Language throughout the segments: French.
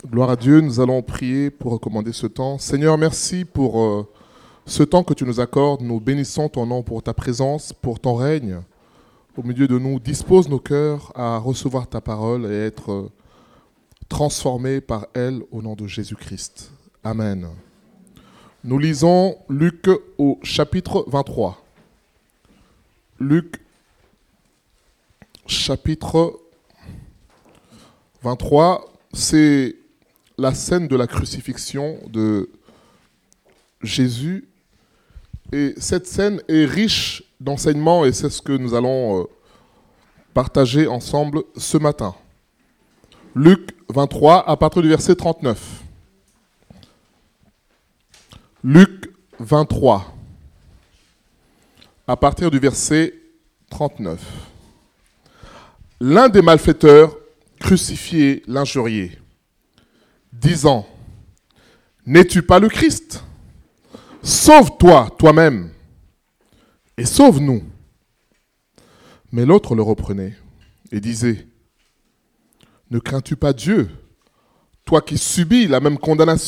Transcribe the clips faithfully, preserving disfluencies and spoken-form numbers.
Gloire à Dieu, nous allons prier pour recommander ce temps. Seigneur, merci pour euh, ce temps que tu nous accordes. Nous bénissons ton nom pour ta présence, pour ton règne au milieu de nous. Dispose nos cœurs à recevoir ta parole et être euh, transformés par elle au nom de Jésus-Christ. Amen. Nous lisons Luc au chapitre vingt-trois. Luc, chapitre vingt-trois, c'est la scène de la crucifixion de Jésus. Et cette scène est riche d'enseignements et c'est ce que nous allons euh, partager ensemble ce matin. Luc vingt-trois, à partir du verset trente-neuf. Luc vingt-trois, à partir du verset trente-neuf. L'un des malfaiteurs crucifié l'injuriait, disant : « N'es-tu pas le Christ ? Sauve-toi toi-même et sauve-nous. » Mais l'autre le reprenait et disait : « Ne crains-tu pas Dieu, toi qui subis la même condamnation ?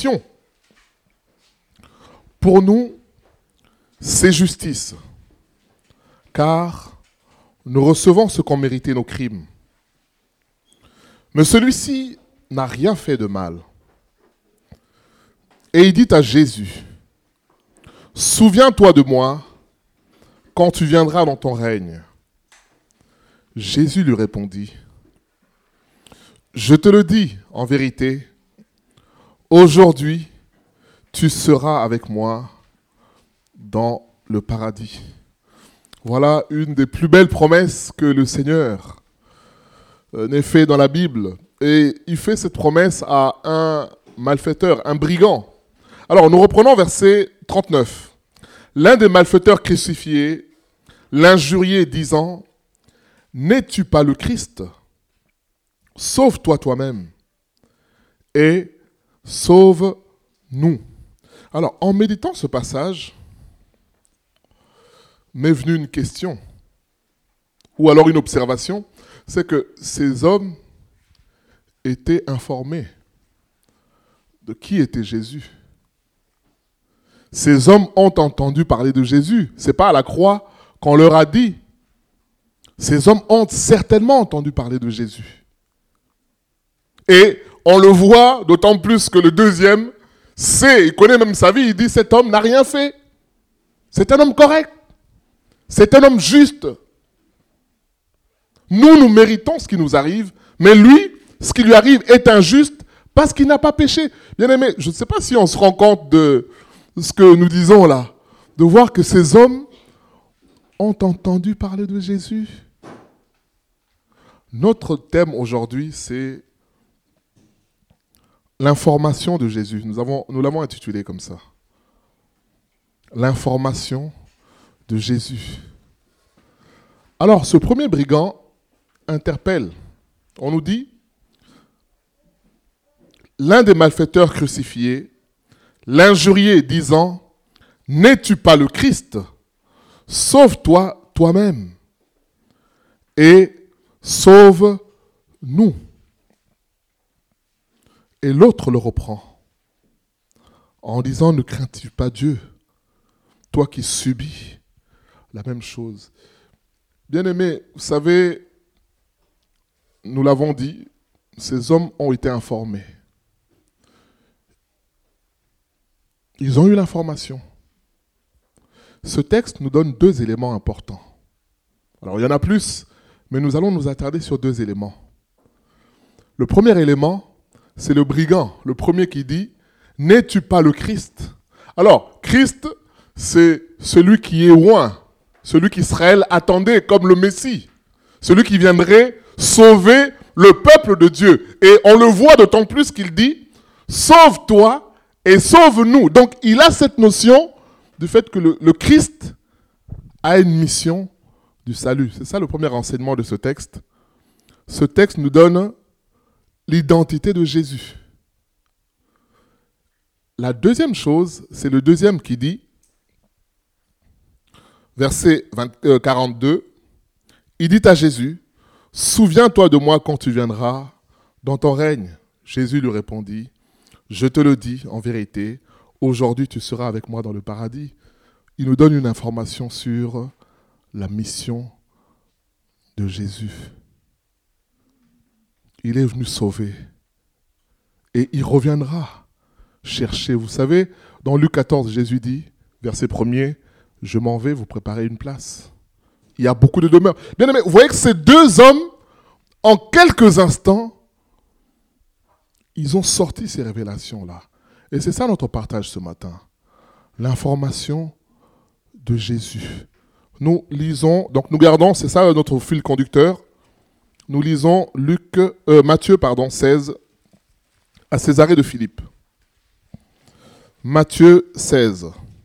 Pour nous, c'est justice, car nous recevons ce qu'ont mérité nos crimes. Mais celui-ci n'a rien fait de mal. » Et il dit à Jésus : « Souviens-toi de moi quand tu viendras dans ton règne. » Jésus lui répondit : « Je te le dis en vérité, aujourd'hui tu seras avec moi dans le paradis. » Voilà une des plus belles promesses que le Seigneur n'ait fait dans la Bible. Et il fait cette promesse à un malfaiteur, un brigand. Alors, nous reprenons verset trente-neuf. L'un des malfaiteurs crucifiés l'injuriait, disant : « N'es-tu pas le Christ ? Sauve-toi toi-même et sauve-nous. » Alors, en méditant ce passage, m'est venue une question, ou alors une observation, c'est que ces hommes étaient informés de qui était Jésus. Ces hommes ont entendu parler de Jésus. Ce n'est pas à la croix qu'on leur a dit. Ces hommes ont certainement entendu parler de Jésus. Et on le voit d'autant plus que le deuxième sait, il connaît même sa vie, il dit : cet homme n'a rien fait. C'est un homme correct. C'est un homme juste. Nous, nous méritons ce qui nous arrive, mais lui, ce qui lui arrive est injuste parce qu'il n'a pas péché. Bien aimé, je ne sais pas si on se rend compte de ce que nous disons là, de voir que ces hommes ont entendu parler de Jésus. Notre thème aujourd'hui, c'est l'information de Jésus. Nous avons, nous l'avons intitulé comme ça. L'information de Jésus. Alors, ce premier brigand interpelle. On nous dit, l'un des malfaiteurs crucifiés l'injuriait, disant : « N'es-tu pas le Christ ? Sauve-toi toi-même et sauve-nous. » Et l'autre le reprend en disant : « Ne crains-tu pas Dieu, toi qui subis la même chose ?» Bien-aimés, vous savez, nous l'avons dit, ces hommes ont été informés. Ils ont eu l'information. Ce texte nous donne deux éléments importants. Alors, il y en a plus, mais nous allons nous attarder sur deux éléments. Le premier élément, c'est le brigand, le premier qui dit : « N'es-tu pas le Christ ? » Alors, Christ, c'est celui qui est loin, celui qu'Israël attendait comme le Messie, celui qui viendrait sauver le peuple de Dieu. Et on le voit d'autant plus qu'il dit : « Sauve-toi et sauve-nous. » Donc, il a cette notion du fait que le, le Christ a une mission du salut. C'est ça le premier enseignement de ce texte. Ce texte nous donne l'identité de Jésus. La deuxième chose, c'est le deuxième qui dit, verset vingt, euh, quarante-deux, il dit à Jésus : « Souviens-toi de moi quand tu viendras dans ton règne. » Jésus lui répondit, « Je te le dis en vérité, aujourd'hui tu seras avec moi dans le paradis. » Il nous donne une information sur la mission de Jésus. Il est venu sauver. Et il reviendra chercher. Vous savez, dans Luc quatorze, Jésus dit, verset premier, « Je m'en vais vous préparer une place. » Il y a beaucoup de demeures. Bien aimé, vous voyez que ces deux hommes, en quelques instants, ils ont sorti ces révélations-là. Et c'est ça notre partage ce matin. L'information de Jésus. Nous lisons, donc nous gardons, c'est ça notre fil conducteur. Nous lisons Luc, euh, Matthieu pardon, seize, à Césarée de Philippe. Matthieu seize.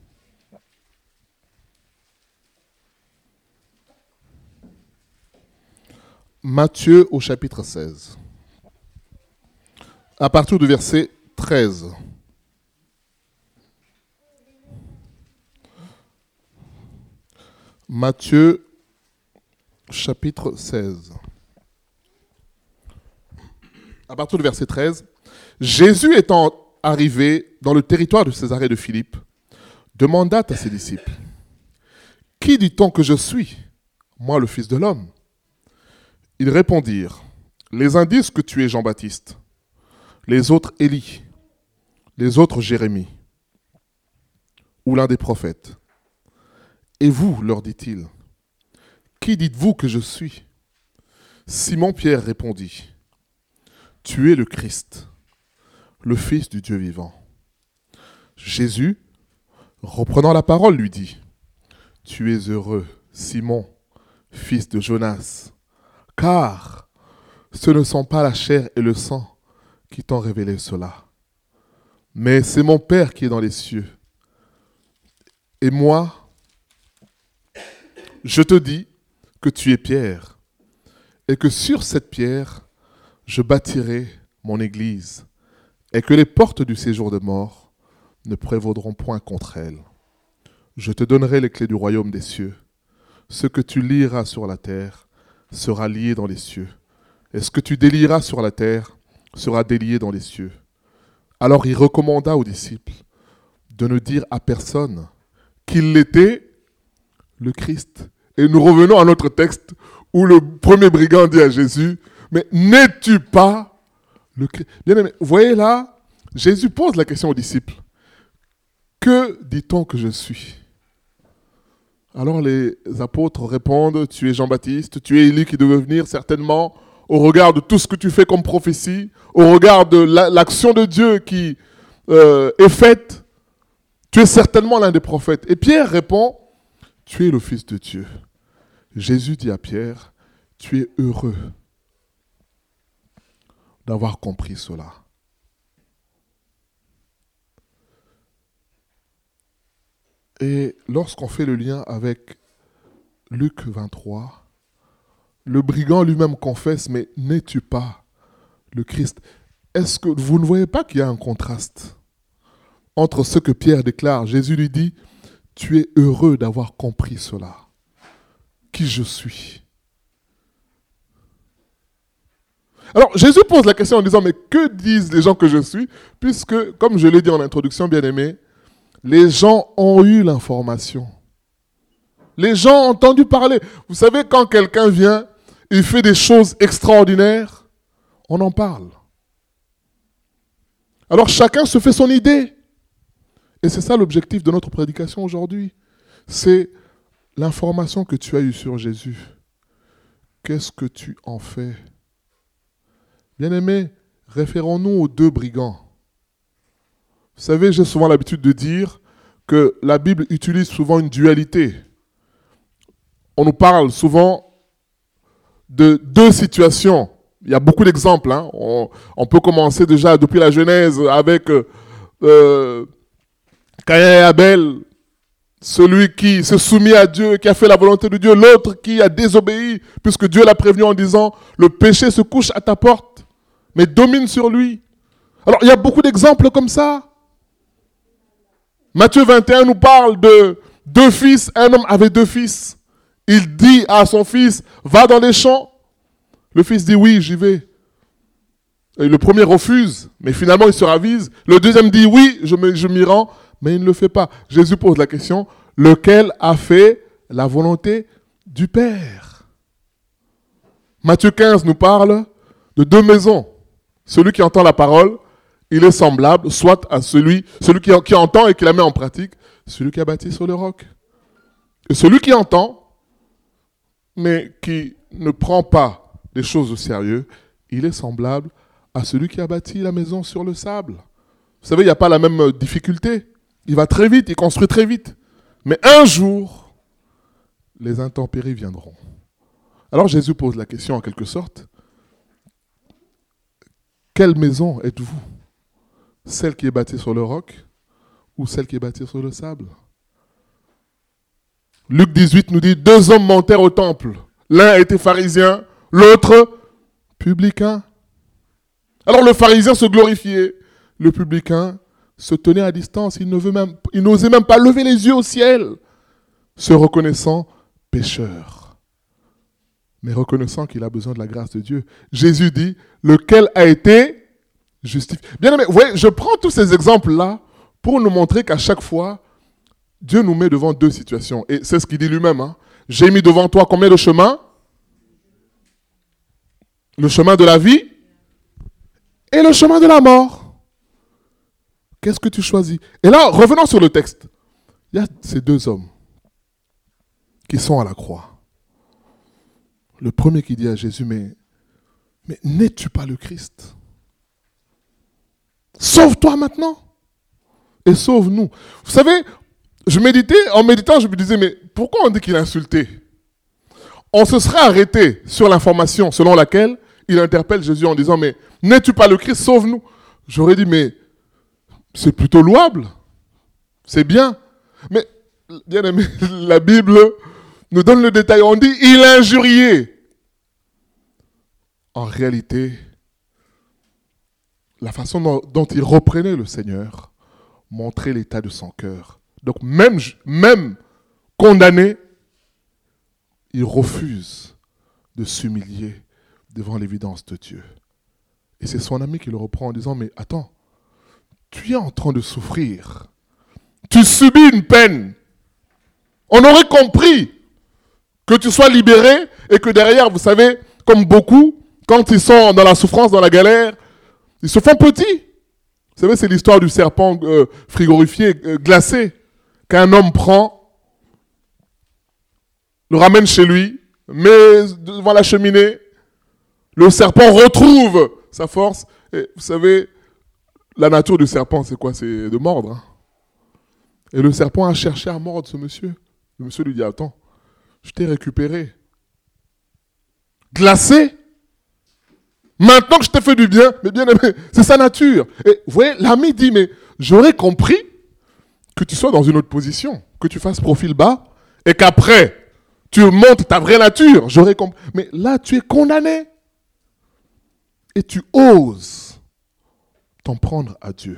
Matthieu au chapitre seize. À partir du verset treize. Matthieu chapitre seize. À partir du verset treize. Jésus étant arrivé dans le territoire de Césarée de Philippe, demanda à ses disciples, « Qui dit-on que je suis, moi le Fils de l'homme ?» Ils répondirent, « Les uns disent que tu es Jean-Baptiste, les autres Élie, les autres Jérémie, ou l'un des prophètes. Et vous, leur dit-il, qui dites-vous que je suis ?» Simon-Pierre répondit, « Tu es le Christ, le Fils du Dieu vivant. » Jésus, reprenant la parole, lui dit, « Tu es heureux, Simon, fils de Jonas, car ce ne sont pas la chair et le sang qui t'ont révélé cela, mais c'est mon Père qui est dans les cieux. Et moi, je te dis que tu es Pierre, et que sur cette pierre, je bâtirai mon église, et que les portes du séjour de mort ne prévaudront point contre elle. Je te donnerai les clés du royaume des cieux. Ce que tu lieras sur la terre sera lié dans les cieux, et ce que tu délieras sur la terre sera délié dans les cieux. » Alors il recommanda aux disciples de ne dire à personne qu'il était le Christ. Et nous revenons à notre texte où le premier brigand dit à Jésus, « Mais n'es-tu pas le Christ ?» Bien aimé, vous voyez là, Jésus pose la question aux disciples. « Que dit-on que je suis ?» Alors les apôtres répondent, « Tu es Jean-Baptiste, tu es Élie qui devait venir certainement, au regard de tout ce que tu fais comme prophétie, au regard de la, l'action de Dieu qui euh, est faite, tu es certainement l'un des prophètes. » Et Pierre répond, « Tu es le Fils de Dieu. » Jésus dit à Pierre, « Tu es heureux d'avoir compris cela. » Et lorsqu'on fait le lien avec Luc vingt-trois, le brigand lui-même confesse, « Mais n'es-tu pas le Christ ?» Est-ce que vous ne voyez pas qu'il y a un contraste entre ce que Pierre déclare? Jésus lui dit, « Tu es heureux d'avoir compris cela. Qui je suis ?» Alors Jésus pose la question en disant, « Mais que disent les gens que je suis ?» Puisque, comme je l'ai dit en introduction, bien-aimé, les gens ont eu l'information. Les gens ont entendu parler. Vous savez, quand quelqu'un vient, il fait des choses extraordinaires, on en parle. Alors chacun se fait son idée. Et c'est ça l'objectif de notre prédication aujourd'hui. C'est l'information que tu as eue sur Jésus. Qu'est-ce que tu en fais? Bien-aimés, référons-nous aux deux brigands. Vous savez, j'ai souvent l'habitude de dire que la Bible utilise souvent une dualité. On nous parle souvent de deux situations. Il y a beaucoup d'exemples. Hein. On, on peut commencer déjà depuis la Genèse avec euh, Caïn et Abel, celui qui se soumit à Dieu, qui a fait la volonté de Dieu, l'autre qui a désobéi, puisque Dieu l'a prévenu en disant « Le péché se couche à ta porte, mais domine sur lui. » Alors, il y a beaucoup d'exemples comme ça. Matthieu vingt et un nous parle de deux fils. Un homme avait deux fils. Il dit à son fils, va dans les champs. Le fils dit, oui, j'y vais. Et le premier refuse, mais finalement il se ravise. Le deuxième dit oui, je, me, je m'y rends, mais il ne le fait pas. Jésus pose la question, lequel a fait la volonté du Père? Matthieu quinze nous parle de deux maisons. Celui qui entend la parole, il est semblable, soit à celui, celui qui, qui entend et qui la met en pratique, celui qui a bâti sur le roc. Et celui qui entend, mais qui ne prend pas les choses au sérieux, il est semblable à celui qui a bâti la maison sur le sable. Vous savez, il n'y a pas la même difficulté. Il va très vite, il construit très vite. Mais un jour, les intempéries viendront. Alors Jésus pose la question en quelque sorte, quelle maison êtes-vous? Celle qui est bâtie sur le roc ou celle qui est bâtie sur le sable? Luc dix-huit nous dit, deux hommes montèrent au temple. L'un était pharisien, l'autre publicain. Alors le pharisien se glorifiait, le publicain se tenait à distance, il, ne veut même, il n'osait même pas lever les yeux au ciel, se reconnaissant pécheur, mais reconnaissant qu'il a besoin de la grâce de Dieu. Jésus dit, lequel a été justifié. Bien aimé, vous voyez, je prends tous ces exemples-là pour nous montrer qu'à chaque fois, Dieu nous met devant deux situations. Et c'est ce qu'il dit lui-même. Hein. J'ai mis devant toi combien de chemins? Le chemin de la vie et le chemin de la mort. Qu'est-ce que tu choisis? Et là, revenons sur le texte. Il y a ces deux hommes qui sont à la croix. Le premier qui dit à Jésus, mais, mais n'es-tu pas le Christ? Sauve-toi maintenant et sauve-nous. Vous savez, je méditais, en méditant, je me disais, mais pourquoi on dit qu'il a insulté? On se serait arrêté sur l'information selon laquelle il interpelle Jésus en disant, mais n'es-tu pas le Christ, sauve-nous. J'aurais dit, mais c'est plutôt louable, c'est bien. Mais, bien aimé, la Bible nous donne le détail. On dit, il injuriait. En réalité, la façon dont, dont il reprenait le Seigneur montrait l'état de son cœur. Donc même, même condamné, il refuse de s'humilier devant l'évidence de Dieu. Et c'est son ami qui le reprend en disant, mais attends, tu es en train de souffrir. Tu subis une peine. On aurait compris que tu sois libéré et que derrière, vous savez, comme beaucoup, quand ils sont dans la souffrance, dans la galère, ils se font petits. Vous savez, c'est l'histoire du serpent euh, frigorifié, euh, glacé, qu'un homme prend, le ramène chez lui, met devant la cheminée, le serpent retrouve sa force. Et vous savez, la nature du serpent, c'est quoi? C'est de mordre. Hein. Et le serpent a cherché à mordre ce monsieur. Le monsieur lui dit, attends, je t'ai récupéré. Glacé. Maintenant que je t'ai fait du bien, mais bien aimé, c'est sa nature. Et vous voyez, l'ami dit, mais j'aurais compris que tu sois dans une autre position, que tu fasses profil bas, et qu'après, tu montes ta vraie nature. J'aurais compris. Mais là, tu es condamné. Et tu oses t'en prendre à Dieu.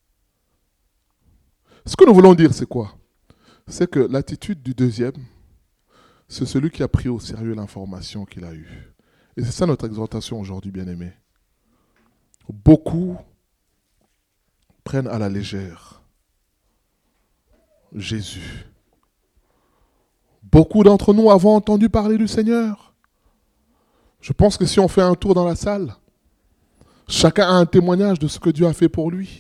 Ce que nous voulons dire, c'est quoi? C'est que l'attitude du deuxième, c'est celui qui a pris au sérieux l'information qu'il a eue. Et c'est ça notre exhortation aujourd'hui, bien-aimés. Beaucoup prennent à la légère Jésus. Beaucoup d'entre nous avons entendu parler du Seigneur. Je pense que si on fait un tour dans la salle, chacun a un témoignage de ce que Dieu a fait pour lui.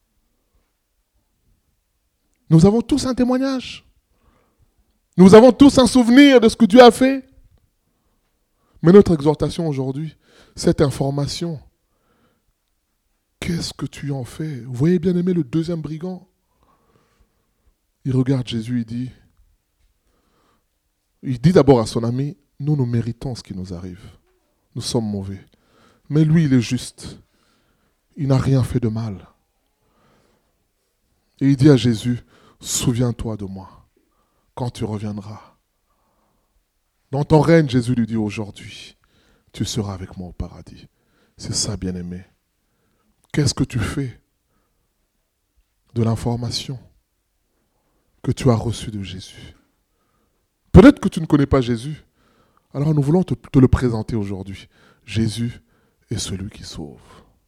Nous avons tous un témoignage. Nous avons tous un souvenir de ce que Dieu a fait. Mais notre exhortation aujourd'hui, cette information, qu'est-ce que tu en fais? Vous voyez bien aimé le deuxième brigand? Il regarde Jésus, il dit, il dit d'abord à son ami, nous, nous méritons ce qui nous arrive. Nous sommes mauvais. Mais lui, il est juste. Il n'a rien fait de mal. Et il dit à Jésus, souviens-toi de moi quand tu reviendras. Dans ton règne, Jésus lui dit aujourd'hui, tu seras avec moi au paradis. C'est ça, bien-aimé. Qu'est-ce que tu fais de l'information que tu as reçue de Jésus? Peut-être que tu ne connais pas Jésus. Alors nous voulons te, te le présenter aujourd'hui. Jésus est celui qui sauve.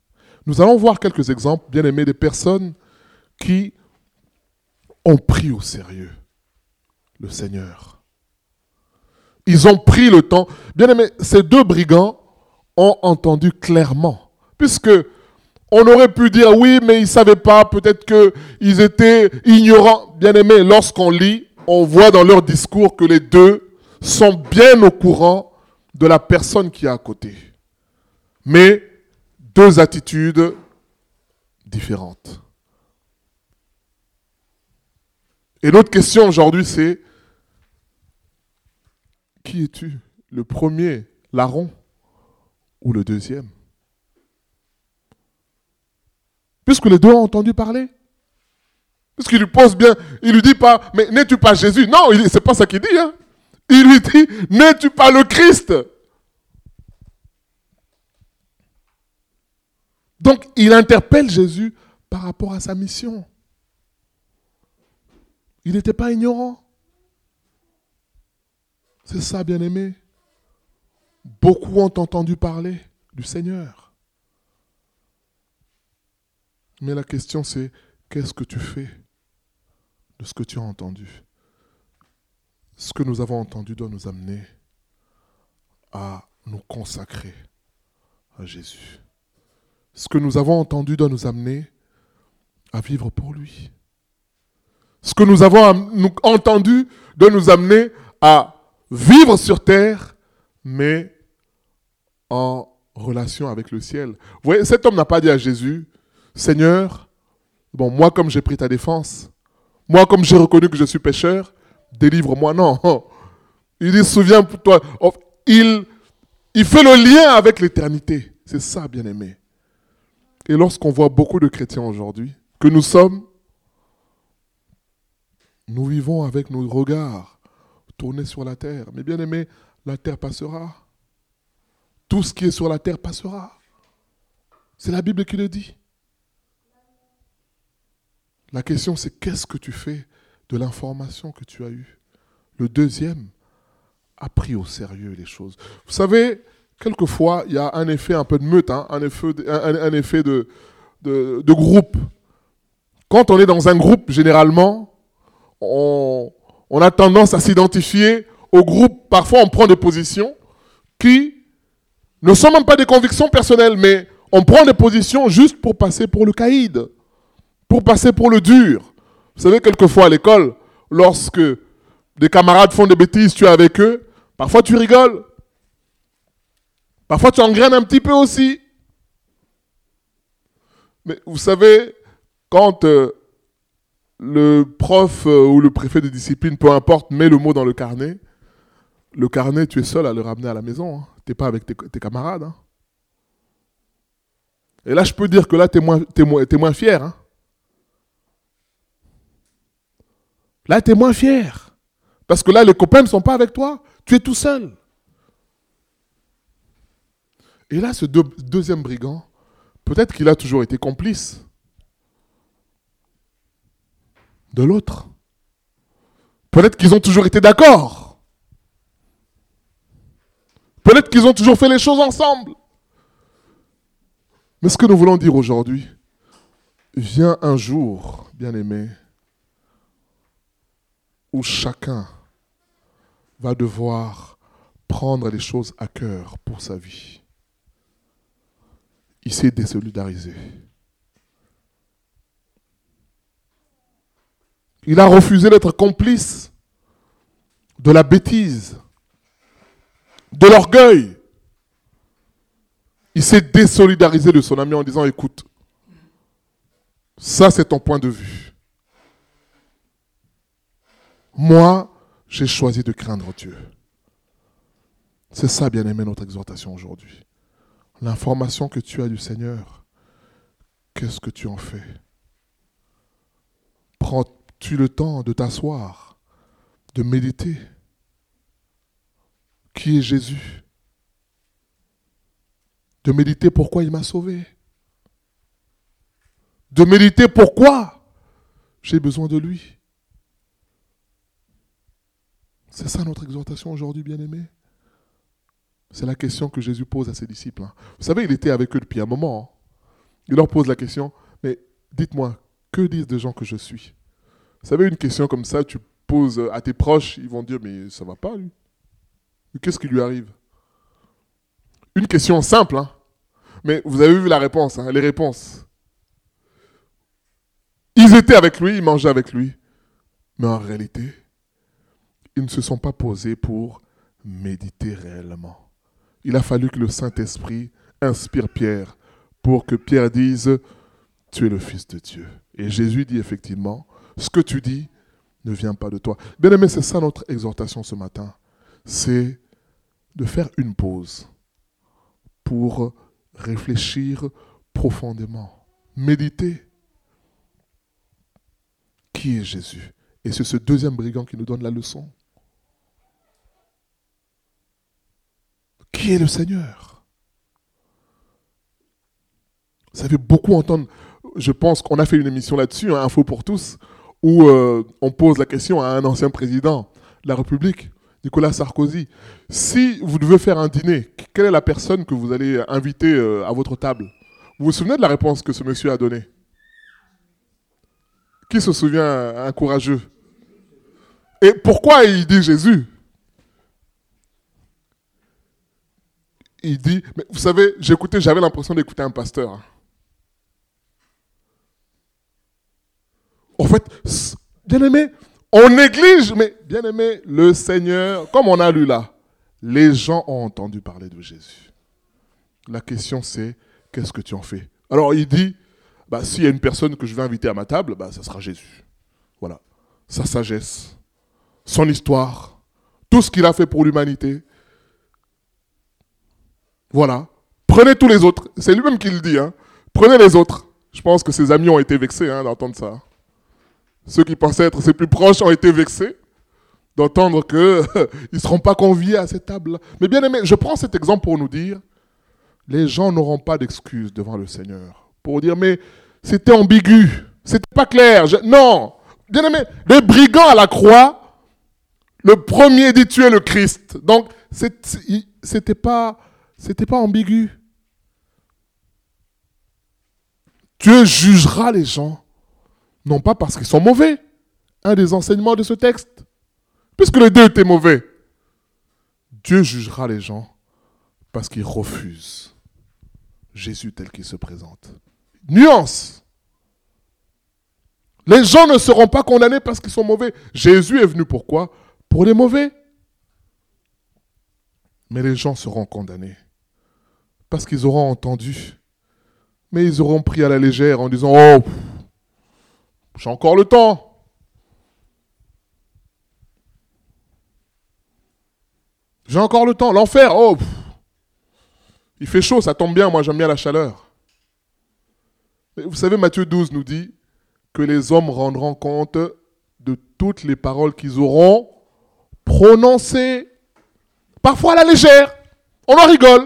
Nous allons voir quelques exemples, bien aimés, des personnes qui ont pris au sérieux le Seigneur. Ils ont pris le temps. Bien aimés, ces deux brigands ont entendu clairement, puisque on aurait pu dire oui, mais ils ne savaient pas, peut-être qu'ils étaient ignorants. Bien aimés, lorsqu'on lit, on voit dans leur discours que les deux sont bien au courant de la personne qui est à côté. Mais deux attitudes différentes. Et notre question aujourd'hui, c'est qui es-tu? Le premier, larron, ou le deuxième? Puisque les deux ont entendu parler. Puisqu'il lui pose bien, il lui dit pas, mais n'es-tu pas Jésus? Non, c'est pas ça qu'il dit. Hein. Il lui dit, n'es-tu pas le Christ? Donc, il interpelle Jésus par rapport à sa mission. Il n'était pas ignorant. C'est ça, bien-aimé. Beaucoup ont entendu parler du Seigneur. Mais la question c'est, qu'est-ce que tu fais de ce que tu as entendu? Ce que nous avons entendu doit nous amener à nous consacrer à Jésus. Ce que nous avons entendu doit nous amener à vivre pour lui. Ce que nous avons entendu doit nous amener à vivre sur terre, mais en relation avec le ciel. Vous voyez, cet homme n'a pas dit à Jésus, Seigneur, bon, moi comme j'ai pris ta défense, moi comme j'ai reconnu que je suis pécheur, délivre-moi. Non. Il dit, souviens-toi. Il, il fait le lien avec l'éternité. C'est ça, bien-aimé. Et lorsqu'on voit beaucoup de chrétiens aujourd'hui, que nous sommes, nous vivons avec nos regards tournés sur la terre. Mais bien-aimé, la terre passera. Tout ce qui est sur la terre passera. C'est la Bible qui le dit. La question, c'est qu'est-ce que tu fais de l'information que tu as eue? Le deuxième a pris au sérieux les choses. Vous savez, quelquefois, il y a un effet un peu de meute, hein, un effet, de, un, un effet de, de, de groupe. Quand on est dans un groupe, généralement, on, on a tendance à s'identifier au groupe. Parfois, on prend des positions qui ne sont même pas des convictions personnelles, mais on prend des positions juste pour passer pour le caïd, pour passer pour le dur. Vous savez, quelquefois à l'école, lorsque des camarades font des bêtises, tu es avec eux, parfois tu rigoles. Parfois tu engraines un petit peu aussi. Mais vous savez, quand euh, le prof euh, ou le préfet de discipline, peu importe, met le mot dans le carnet, le carnet, tu es seul à le ramener à la maison. Hein. Tu n'es pas avec tes, tes camarades. Hein. Et là, je peux dire que là, tu es moins, t'es moins, t'es moins fier. Hein. Là, tu es moins fier. Parce que là, les copains ne sont pas avec toi. Tu es tout seul. Et là, ce deux, deuxième brigand, peut-être qu'il a toujours été complice de l'autre. Peut-être qu'ils ont toujours été d'accord. Peut-être qu'ils ont toujours fait les choses ensemble. Mais ce que nous voulons dire aujourd'hui, vient un jour, bien-aimé, où chacun va devoir prendre les choses à cœur pour sa vie. Il s'est désolidarisé. Il a refusé d'être complice de la bêtise, de l'orgueil. Il s'est désolidarisé de son ami en disant, écoute, ça c'est ton point de vue. Moi, j'ai choisi de craindre Dieu. C'est ça, bien-aimé, notre exhortation aujourd'hui. L'information que tu as du Seigneur, qu'est-ce que tu en fais? Prends-tu le temps de t'asseoir, de méditer? Qui est Jésus? De méditer pourquoi il m'a sauvé. De méditer pourquoi j'ai besoin de lui. C'est ça notre exhortation aujourd'hui, bien-aimés. C'est la question que Jésus pose à ses disciples. Vous savez, il était avec eux depuis un moment. Il leur pose la question, mais dites-moi, que disent des gens que je suis? Vous savez, une question comme ça, tu poses à tes proches, ils vont dire, mais ça va pas, lui. Qu'est-ce qui lui arrive? Une question simple, hein. Mais vous avez vu la réponse, hein, les réponses. Ils étaient avec lui, ils mangeaient avec lui. Mais en réalité, ils ne se sont pas posés pour méditer réellement. Il a fallu que le Saint-Esprit inspire Pierre pour que Pierre dise « Tu es le Fils de Dieu ». Et Jésus dit effectivement « Ce que tu dis ne vient pas de toi ». Bien aimé, c'est ça notre exhortation ce matin. C'est de faire une pause pour réfléchir profondément, méditer. Qui est Jésus? Et c'est ce deuxième brigand qui nous donne la leçon. Qui est le Seigneur? Vous savez, beaucoup entendent, je pense qu'on a fait une émission là-dessus, hein, Info pour tous, où euh, on pose la question à un ancien président de la République, Nicolas Sarkozy. Si vous devez faire un dîner, quelle est la personne que vous allez inviter euh, à votre table? Vous vous souvenez de la réponse que ce monsieur a donnée? Qui se souvient, un courageux? Et pourquoi il dit Jésus? Il dit, mais vous savez, j'écoutais, j'avais l'impression d'écouter un pasteur. En fait, bien aimé, on néglige, mais bien aimé, le Seigneur, comme on a lu là, les gens ont entendu parler de Jésus. La question c'est, qu'est-ce que tu en fais? Alors il dit, bah, s'il y a une personne que je vais inviter à ma table, bah, ça sera Jésus. Voilà, sa sagesse, son histoire, tout ce qu'il a fait pour l'humanité. Voilà, prenez tous les autres. C'est lui-même qui le dit, hein. Prenez les autres. Je pense que ses amis ont été vexés hein, d'entendre ça. Ceux qui pensaient être ses plus proches ont été vexés d'entendre qu'ils ne seront pas conviés à cette table-là. Mais bien aimé, je prends cet exemple pour nous dire, les gens n'auront pas d'excuses devant le Seigneur. Pour dire, mais c'était ambigu, c'était pas clair. Je... Non, bien aimé, les brigands à la croix, le premier dit tu es le Christ. Donc, c'était pas, c'était pas ambigu. Dieu jugera les gens, non pas parce qu'ils sont mauvais. Un des enseignements de ce texte. Puisque les deux étaient mauvais. Dieu jugera les gens parce qu'ils refusent Jésus tel qu'il se présente. Nuance. Les gens ne seront pas condamnés parce qu'ils sont mauvais. Jésus est venu pourquoi? Pour les mauvais. Mais les gens seront condamnés parce qu'ils auront entendu. Mais ils auront pris à la légère en disant « Oh, j'ai encore le temps. J'ai encore le temps. L'enfer, oh, pff, il fait chaud, ça tombe bien, moi j'aime bien la chaleur. » Mais vous savez, Matthieu douze nous dit que les hommes rendront compte de toutes les paroles qu'ils auront prononcées. Parfois à la légère, on en rigole.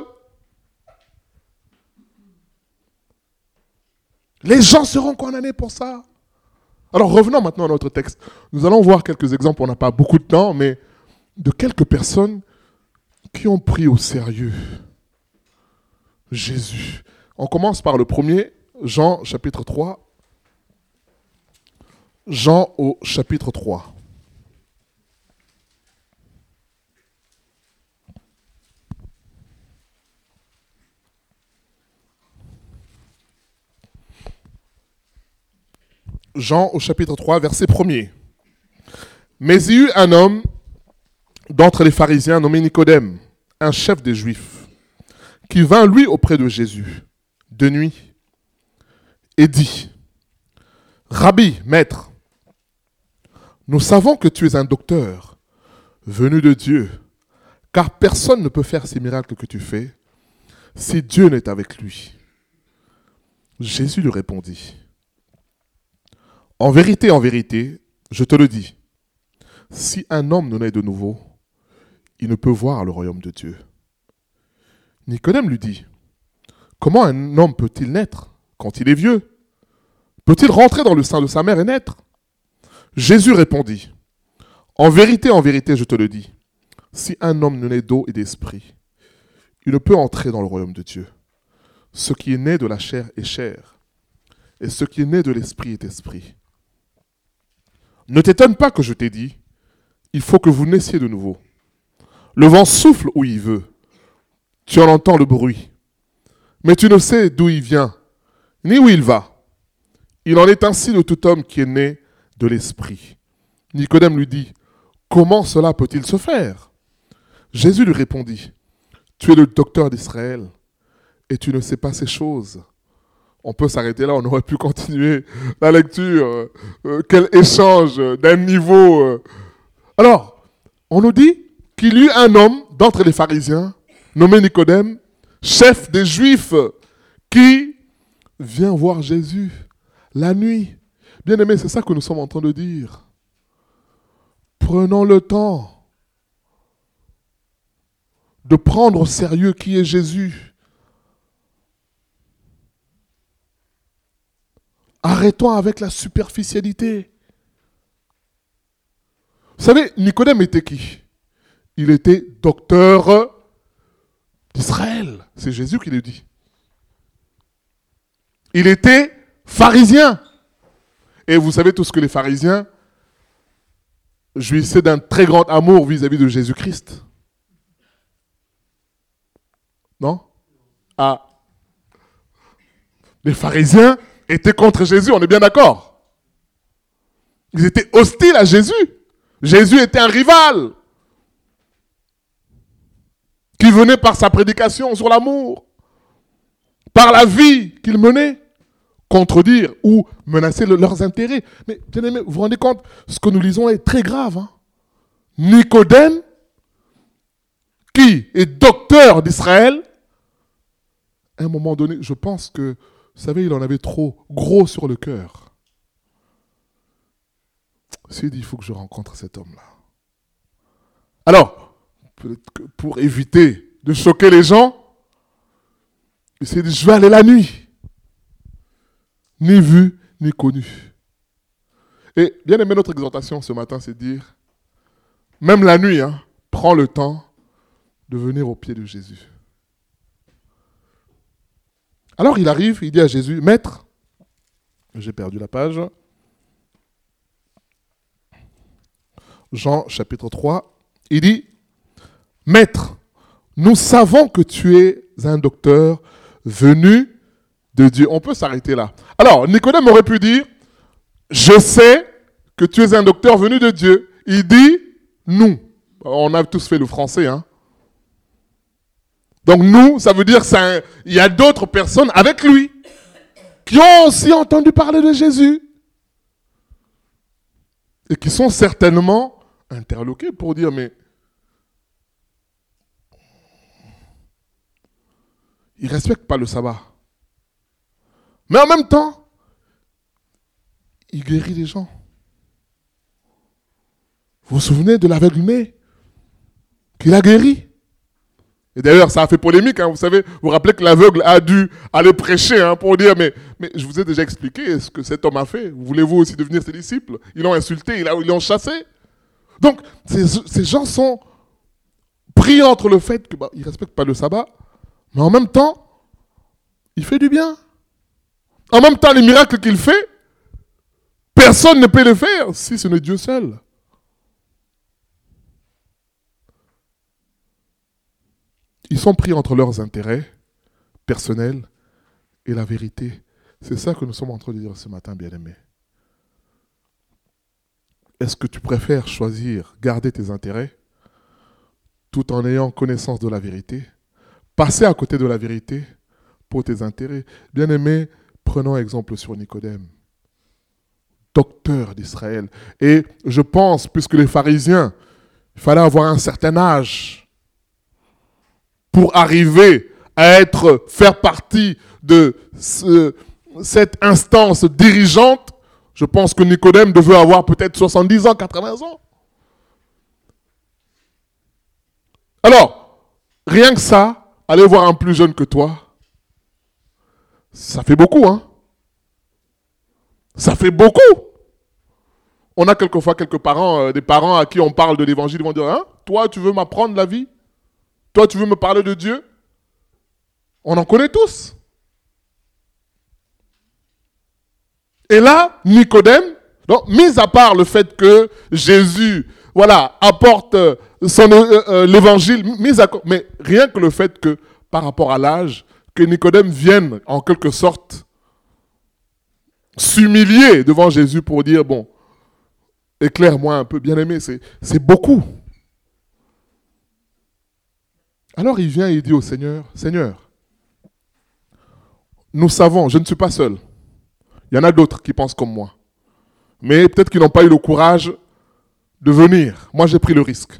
Les gens seront condamnés pour ça. Alors revenons maintenant à notre texte. Nous allons voir quelques exemples, on n'a pas beaucoup de temps, mais de quelques personnes qui ont pris au sérieux Jésus. On commence par le premier, Jean chapitre trois. Jean au chapitre trois. Jean au chapitre trois, verset premier. Mais il y eut un homme d'entre les pharisiens nommé Nicodème, un chef des Juifs, qui vint lui auprès de Jésus de nuit et dit, « Rabbi, maître, nous savons que tu es un docteur venu de Dieu, car personne ne peut faire ces miracles que tu fais si Dieu n'est avec lui. » Jésus lui répondit, « En vérité, en vérité, je te le dis, si un homme ne naît de nouveau, il ne peut voir le royaume de Dieu. » Nicodème lui dit, « Comment un homme peut-il naître quand il est vieux? Peut-il rentrer dans le sein de sa mère et naître? » Jésus répondit, « En vérité, en vérité, je te le dis, si un homme ne naît d'eau et d'esprit, il ne peut entrer dans le royaume de Dieu. Ce qui est né de la chair est chair, et ce qui est né de l'esprit est esprit. Ne t'étonne pas que je t'ai dit, il faut que vous naissiez de nouveau. Le vent souffle où il veut. Tu en entends le bruit. Mais tu ne sais d'où il vient, ni où il va. Il en est ainsi de tout homme qui est né de l'esprit. Nicodème lui dit, comment cela peut-il se faire? Jésus lui répondit, tu es le docteur d'Israël et tu ne sais pas ces choses. On peut s'arrêter là, on aurait pu continuer la lecture. Euh, quel échange d'un niveau. Euh. Alors, on nous dit qu'il y eut un homme d'entre les pharisiens, nommé Nicodème, chef des Juifs, qui vient voir Jésus la nuit. Bien aimé, c'est ça que nous sommes en train de dire. Prenons le temps de prendre au sérieux qui est Jésus. Arrêtons avec la superficialité. Vous savez, Nicodème était qui? Il était docteur d'Israël. C'est Jésus qui le dit. Il était pharisien. Et vous savez tous que les pharisiens jouissaient d'un très grand amour vis-à-vis de Jésus-Christ. Non? Ah. Les pharisiens étaient contre Jésus, on est bien d'accord? Ils étaient hostiles à Jésus. Jésus était un rival qui venait par sa prédication sur l'amour, par la vie qu'il menait, contredire ou menacer le, leurs intérêts. Mais bien aimé, vous vous rendez compte, ce que nous lisons est très grave. Hein? Nicodème, qui est docteur d'Israël, à un moment donné, je pense que, vous savez, il en avait trop gros sur le cœur. Il s'est dit, il faut que je rencontre cet homme-là. Alors, peut-être que pour éviter de choquer les gens, il s'est dit, je vais aller la nuit. Ni vu, ni connu. Et bien aimé, notre exhortation ce matin, c'est de dire, même la nuit, hein, prends le temps de venir au pied de Jésus. Alors il arrive, il dit à Jésus, Maître, j'ai perdu la page, Jean chapitre trois, il dit, Maître, nous savons que tu es un docteur venu de Dieu. On peut s'arrêter là. Alors, Nicodème aurait pu dire, je sais que tu es un docteur venu de Dieu. Il dit, nous. On a tous fait le français, hein. Donc nous, ça veut dire qu'il y a d'autres personnes avec lui qui ont aussi entendu parler de Jésus et qui sont certainement interloqués pour dire, mais il ne respecte pas le sabbat. Mais en même temps, il guérit les gens. Vous vous souvenez de l'aveugle-né qu'il a guéri? Et d'ailleurs, ça a fait polémique, hein, vous savez, vous vous rappelez que l'aveugle a dû aller prêcher hein, pour dire, mais, mais je vous ai déjà expliqué ce que cet homme a fait. Voulez-vous aussi devenir ses disciples? Ils l'ont insulté, ils l'ont chassé. Donc, ces, ces gens sont pris entre le fait qu'ils bah, ne respectent pas le sabbat, mais en même temps, il fait du bien. En même temps, les miracles qu'il fait, personne ne peut les faire si ce n'est Dieu seul. Ils sont pris entre leurs intérêts personnels et la vérité. C'est ça que nous sommes en train de dire ce matin, bien-aimés. Est-ce que tu préfères choisir, garder tes intérêts, tout en ayant connaissance de la vérité, passer à côté de la vérité pour tes intérêts? Bien-aimés, prenons exemple sur Nicodème, docteur d'Israël. Et je pense, puisque les pharisiens, il fallait avoir un certain âge pour arriver à être, faire partie de ce, cette instance dirigeante, je pense que Nicodème devait avoir peut-être soixante-dix ans, quatre-vingts ans. Alors, rien que ça, aller voir un plus jeune que toi, ça fait beaucoup, hein? Ça fait beaucoup. On a quelquefois quelques parents, euh, des parents à qui on parle de l'évangile, ils vont dire, hein, toi, tu veux m'apprendre la vie? Toi, tu veux me parler de Dieu? On en connaît tous. Et là, Nicodème, donc, mis à part le fait que Jésus, voilà, apporte son, euh, euh, l'évangile, mis à, mais rien que le fait que, par rapport à l'âge, que Nicodème vienne, en quelque sorte, s'humilier devant Jésus pour dire, bon, éclaire-moi un peu, bien-aimé, c'est, c'est beaucoup. Alors il vient et il dit au Seigneur, Seigneur, nous savons, je ne suis pas seul. Il y en a d'autres qui pensent comme moi. Mais peut-être qu'ils n'ont pas eu le courage de venir. Moi, j'ai pris le risque.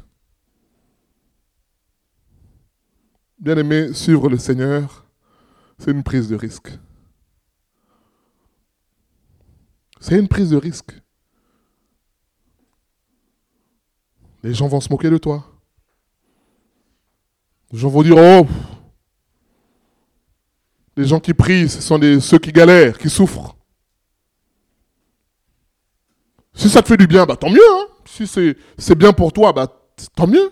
Bien-aimé, suivre le Seigneur, c'est une prise de risque. C'est une prise de risque. Les gens vont se moquer de toi. Les gens vont dire, oh, les gens qui prient, ce sont des, ceux qui galèrent, qui souffrent. Si ça te fait du bien, bah tant mieux. Hein. Si c'est, c'est bien pour toi, bah tant mieux.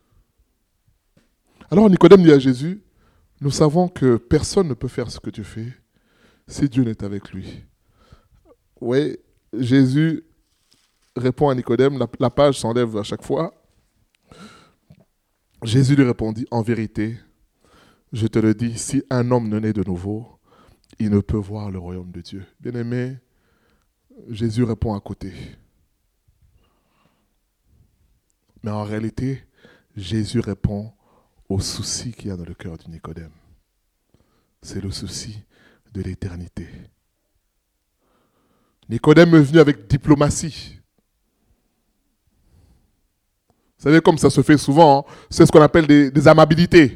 Alors Nicodème dit à Jésus, nous savons que personne ne peut faire ce que tu fais si Dieu n'est avec lui. Oui, Jésus répond à Nicodème, la, la page s'enlève à chaque fois. Jésus lui répondit, en vérité, je te le dis, si un homme ne naît de nouveau, il ne peut voir le royaume de Dieu. Bien-aimé, Jésus répond à côté. Mais en réalité, Jésus répond au souci qu'il y a dans le cœur du Nicodème. C'est le souci de l'éternité. Nicodème est venu avec diplomatie. Vous savez, comme ça se fait souvent, hein, c'est ce qu'on appelle des, des amabilités.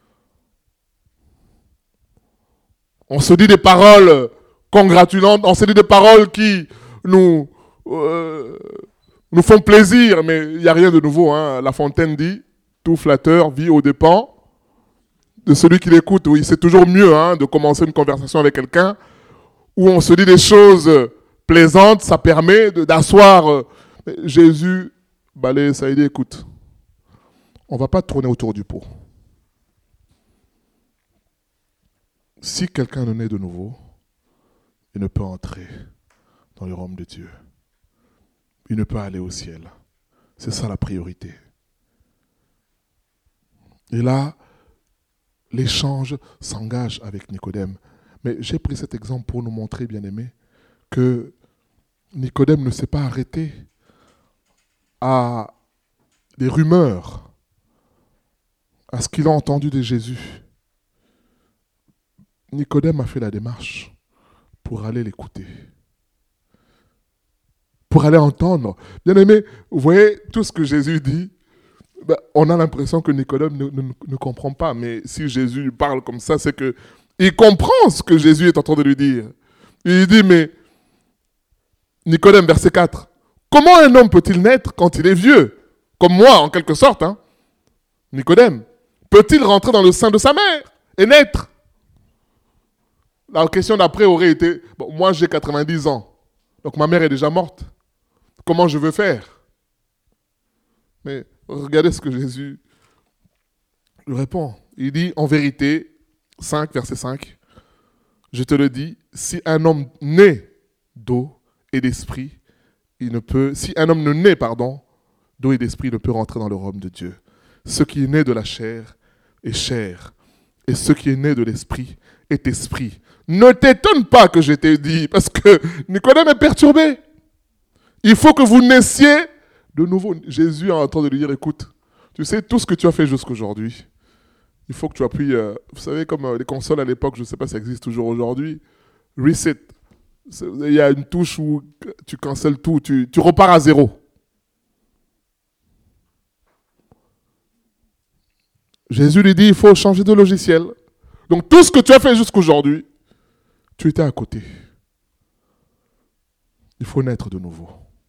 On se dit des paroles congratulantes, on se dit des paroles qui nous, euh, nous font plaisir, mais il n'y a rien de nouveau. Hein. La Fontaine dit, tout flatteur vit aux dépens de celui qui l'écoute. Oui, c'est toujours mieux hein, de commencer une conversation avec quelqu'un où on se dit des choses plaisantes, ça permet de, d'asseoir. Euh, Jésus, balai, ça a dit, écoute, on ne va pas tourner autour du pot. Si quelqu'un ne naît de nouveau, il ne peut entrer dans le royaume de Dieu. Il ne peut aller au ciel. C'est ça la priorité. Et là, l'échange s'engage avec Nicodème. Mais j'ai pris cet exemple pour nous montrer, bien-aimés, que Nicodème ne s'est pas arrêté à des rumeurs, à ce qu'il a entendu de Jésus. Nicodème a fait la démarche pour aller l'écouter, pour aller entendre. Bien-aimé, vous voyez tout ce que Jésus dit, ben, on a l'impression que Nicodème ne, ne, ne comprend pas, mais si Jésus parle comme ça, c'est qu'il comprend ce que Jésus est en train de lui dire. Il dit, mais Nicodème, verset quatre, comment un homme peut-il naître quand il est vieux? Comme moi, en quelque sorte. Hein. Nicodème, peut-il rentrer dans le sein de sa mère et naître? La question d'après aurait été, bon, moi j'ai quatre-vingt-dix ans, donc ma mère est déjà morte. Comment je veux faire? Mais regardez ce que Jésus lui répond. Il dit, en vérité, cinq, verset cinq, je te le dis, si un homme naît d'eau et d'esprit, il ne peut, si un homme ne naît, pardon, d'eau et d'esprit, il ne peut rentrer dans le royaume de Dieu. Ce qui est né de la chair est chair, et ce qui est né de l'esprit est esprit. Ne t'étonne pas que je t'ai dit, parce que Nicodème est perturbé. Il faut que vous naissiez de nouveau. Jésus est en train de lui dire, écoute, tu sais, tout ce que tu as fait jusqu'aujourd'hui, il faut que tu appuies, euh, vous savez, comme euh, les consoles à l'époque, je ne sais pas si ça existe toujours aujourd'hui, reset. Il y a une touche où tu cancelles tout, tu, tu repars à zéro. Jésus lui dit, il faut changer de logiciel. Donc tout ce que tu as fait jusqu'aujourd'hui, tu étais à côté. Il faut naître de nouveau.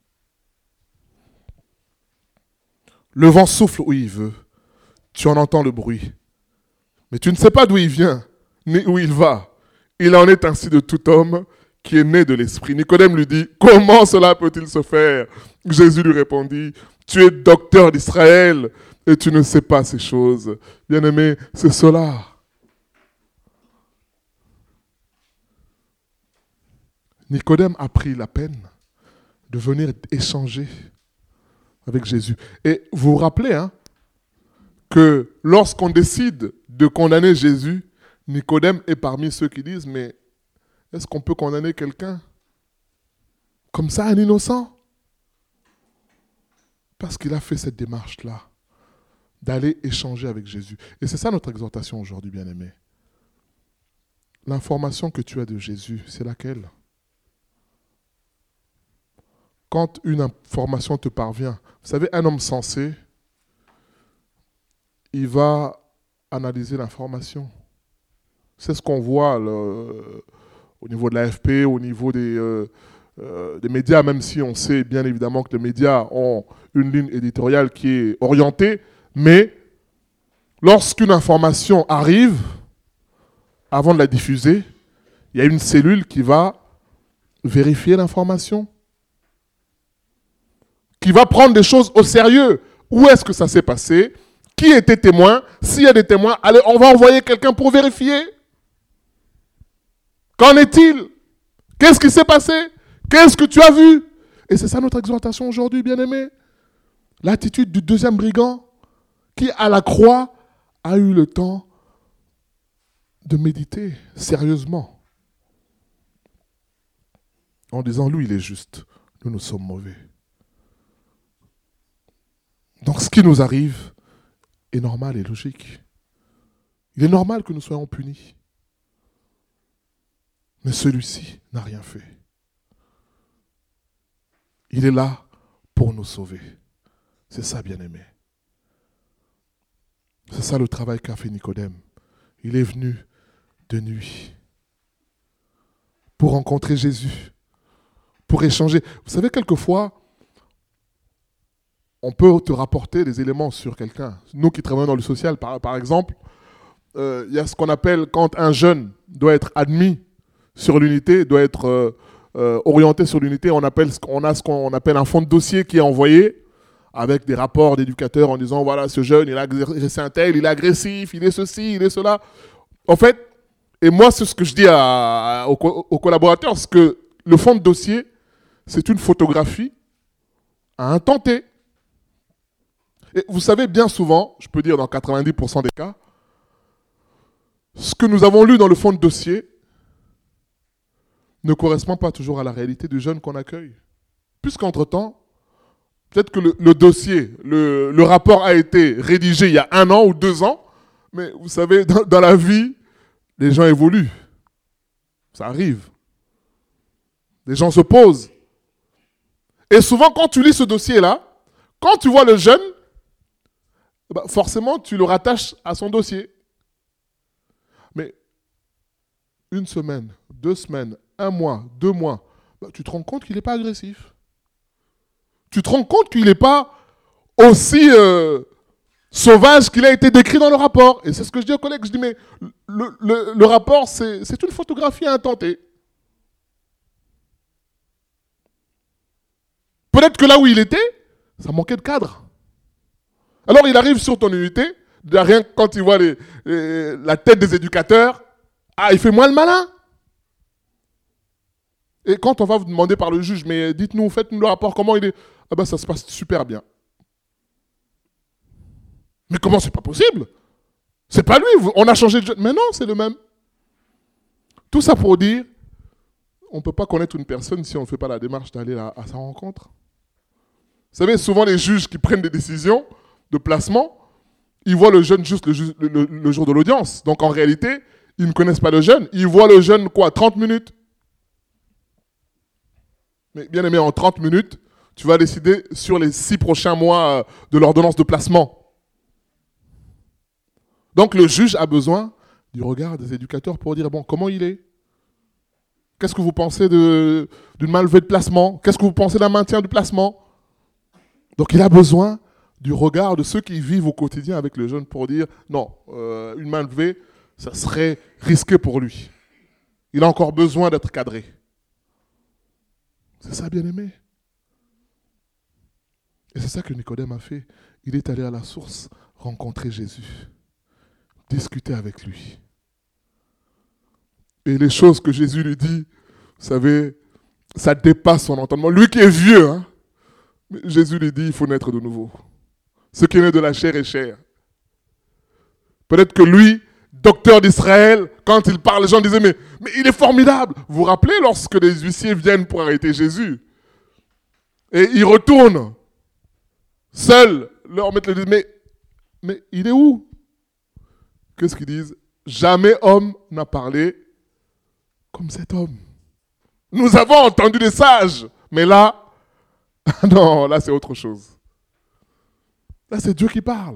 Le vent souffle où il veut. Tu en entends le bruit. Mais tu ne sais pas d'où il vient, ni où il va. Il en est ainsi de tout homme qui est né de l'esprit. Nicodème lui dit, comment cela peut-il se faire? Jésus lui répondit, tu es docteur d'Israël et tu ne sais pas ces choses. Bien-aimé, c'est cela. Nicodème a pris la peine de venir échanger avec Jésus. Et vous vous rappelez hein, que lorsqu'on décide de condamner Jésus, Nicodème est parmi ceux qui disent, mais est-ce qu'on peut condamner quelqu'un comme ça, un innocent? Parce qu'il a fait cette démarche-là, d'aller échanger avec Jésus. Et c'est ça notre exhortation aujourd'hui, bien-aimés. L'information que tu as de Jésus, c'est laquelle? Quand une information te parvient, vous savez, un homme sensé, il va analyser l'information. C'est ce qu'on voit le, au niveau de l'A F P, au niveau des, euh, euh, des médias, même si on sait bien évidemment que les médias ont une ligne éditoriale qui est orientée, mais lorsqu'une information arrive, avant de la diffuser, il y a une cellule qui va vérifier l'information, qui va prendre des choses au sérieux. Où est-ce que ça s'est passé? Qui était témoin? S'il y a des témoins, allez, on va envoyer quelqu'un pour vérifier. Qu'en est-il? Qu'est-ce qui s'est passé? Qu'est-ce que tu as vu? Et c'est ça notre exhortation aujourd'hui, bien-aimés. L'attitude du deuxième brigand qui, à la croix, a eu le temps de méditer sérieusement en disant, lui, il est juste, nous, nous sommes mauvais. Donc, ce qui nous arrive est normal et logique. Il est normal que nous soyons punis. Mais celui-ci n'a rien fait. Il est là pour nous sauver. C'est ça, bien-aimé. C'est ça le travail qu'a fait Nicodème. Il est venu de nuit pour rencontrer Jésus, pour échanger. Vous savez, quelquefois, on peut te rapporter des éléments sur quelqu'un. Nous qui travaillons dans le social, par, par exemple, euh, il y a ce qu'on appelle quand un jeune doit être admis sur l'unité, doit être euh, euh, orienté sur l'unité, on, appelle, on a ce qu'on appelle un fond de dossier qui est envoyé avec des rapports d'éducateurs en disant, voilà, ce jeune, il a agressé un tel, il est agressif, il est ceci, il est cela. En fait, et moi, c'est ce que je dis à, à, aux, aux collaborateurs, c'est que le fond de dossier, c'est une photographie à un temps T. Et vous savez, bien souvent, je peux dire dans quatre-vingt-dix pour cent des cas, ce que nous avons lu dans le fond de dossier ne correspond pas toujours à la réalité du jeune qu'on accueille. Puisqu'entre-temps, peut-être que le, le dossier, le, le rapport a été rédigé il y a un an ou deux ans, mais vous savez, dans, dans la vie, les gens évoluent. Ça arrive. Les gens se posent. Et souvent, quand tu lis ce dossier-là, quand tu vois le jeune, bah forcément, tu le rattaches à son dossier. Mais une semaine, deux semaines, un mois, deux mois, bah tu te rends compte qu'il n'est pas agressif. Tu te rends compte qu'il n'est pas aussi euh, sauvage qu'il a été décrit dans le rapport. Et c'est ce que je dis aux collègues. Je dis, mais le, le, le rapport, c'est, c'est une photographie à intenter. Peut-être que là où il était, ça manquait de cadre. Alors il arrive sur ton unité, rien que quand il voit les, les, la tête des éducateurs, ah, il fait moins le malin. Et quand on va vous demander par le juge, mais dites-nous, faites-nous le rapport, comment il est? Ah ben ça se passe super bien. Mais comment c'est pas possible? C'est pas lui, on a changé de jeu. Mais non, c'est le même. Tout ça pour dire, on ne peut pas connaître une personne si on ne fait pas la démarche d'aller à, à sa rencontre. Vous savez, souvent les juges qui prennent des décisions de placement, ils voient le jeune juste le, ju- le, le jour de l'audience. Donc en réalité, ils ne connaissent pas le jeune. Ils voient le jeune, quoi, trente minutes. Mais bien aimé, en trente minutes, tu vas décider sur les six prochains mois de l'ordonnance de placement. Donc le juge a besoin du regard des éducateurs pour dire, bon, comment il est? Qu'est-ce que vous pensez de, d'une malevée de placement? Qu'est-ce que vous pensez d'un maintien du placement? Donc il a besoin du regard de ceux qui vivent au quotidien avec le jeune pour dire, non, euh, une main levée, ça serait risqué pour lui. Il a encore besoin d'être cadré. C'est ça, bien-aimé. Et c'est ça que Nicodème a fait. Il est allé à la source rencontrer Jésus, discuter avec lui. Et les choses que Jésus lui dit, vous savez, Ça dépasse son entendement. Lui qui est vieux, hein, Jésus lui dit, il faut naître de nouveau. Ce qui est né de la chair est chair. Peut-être que lui, docteur d'Israël, quand il parle, les gens disaient, mais, mais il est formidable. Vous vous rappelez lorsque les huissiers viennent pour arrêter Jésus et ils retournent seuls, leur maître leur dit, mais, mais il est où? Qu'est-ce qu'ils disent? Jamais homme n'a parlé comme cet homme. Nous avons entendu des sages, mais là, non, là c'est autre chose. Là c'est Dieu qui parle.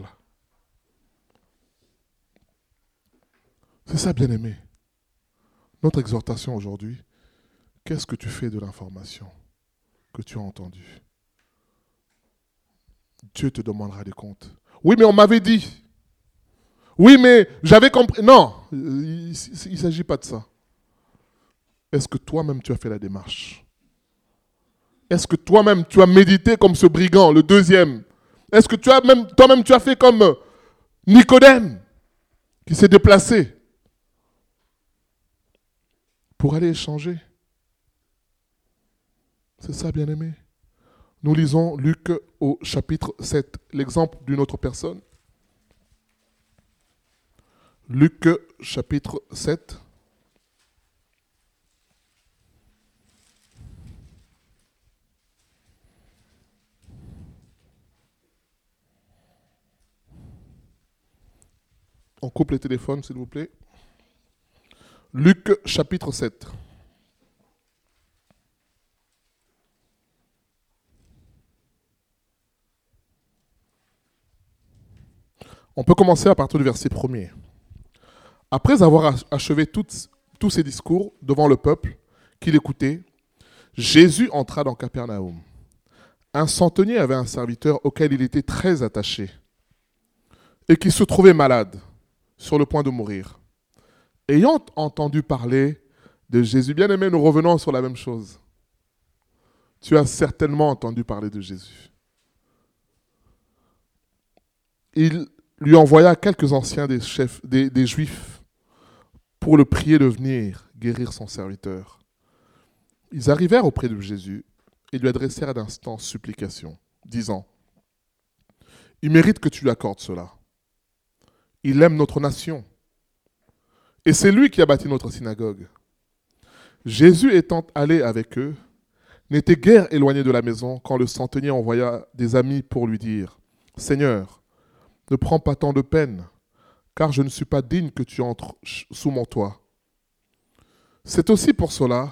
C'est ça, bien-aimé. Notre exhortation aujourd'hui, qu'est-ce que tu fais de l'information que tu as entendue? Dieu te demandera des comptes. Oui, mais on m'avait dit. Oui, mais j'avais compris. Non, il ne s'agit pas de ça. Est-ce que toi-même tu as fait la démarche? Est-ce que toi-même tu as médité comme ce brigand, le deuxième? Est-ce que tu as même, toi-même tu as fait comme Nicodème, qui s'est déplacé pour aller échanger? C'est ça, bien-aimé. Nous lisons Luc au chapitre sept, l'exemple d'une autre personne. Luc chapitre sept. On coupe les téléphones, s'il vous plaît. Luc chapitre sept. On peut commencer à partir du verset premier. Après avoir achevé toutes, tous ses discours devant le peuple qui l'écoutait, Jésus entra dans Capernaum. Un centenier avait un serviteur auquel il était très attaché et qui se trouvait malade, sur le point de mourir. Ayant entendu parler de Jésus, bien-aimé, nous revenons sur la même chose. Tu as certainement entendu parler de Jésus. Il lui envoya quelques anciens des chefs, des, des Juifs, pour le prier de venir guérir son serviteur. Ils arrivèrent auprès de Jésus et lui adressèrent d'instants supplication, disant, « Il mérite que tu lui accordes cela. Il aime notre nation. Et c'est lui qui a bâti notre synagogue. » Jésus étant allé avec eux, n'était guère éloigné de la maison quand le centenier envoya des amis pour lui dire, « Seigneur, ne prends pas tant de peine, car je ne suis pas digne que tu entres sous mon toit. C'est aussi pour cela,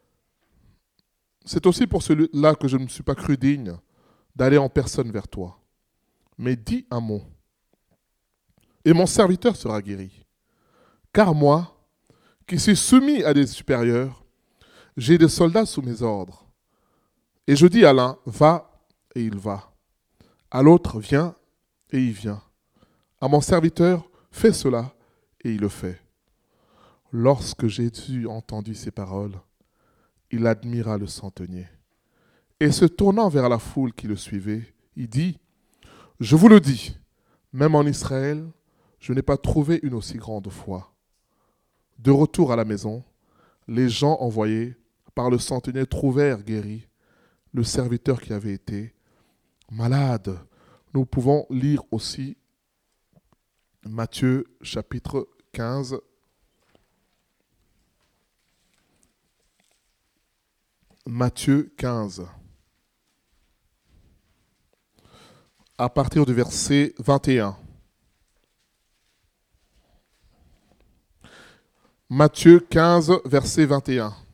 c'est aussi pour celui-là que je ne me suis pas cru digne d'aller en personne vers toi. Mais dis un mot, et mon serviteur sera guéri. Car moi, qui suis soumis à des supérieurs, j'ai des soldats sous mes ordres. Et je dis à l'un, va, et il va. À l'autre, viens, et il vient. À mon serviteur, fais cela, et il le fait. Lorsque Jésus entendit ces paroles, il admira le centenier. Et se tournant vers la foule qui le suivait, il dit, « Je vous le dis, même en Israël, je n'ai pas trouvé une aussi grande foi. » De retour à la maison, les gens envoyés par le centenier trouvèrent guéri le serviteur qui avait été malade. Nous pouvons lire aussi Matthieu chapitre quinze. Matthieu quinze. À partir du verset vingt et un. Matthieu quinze, verset vingt et un.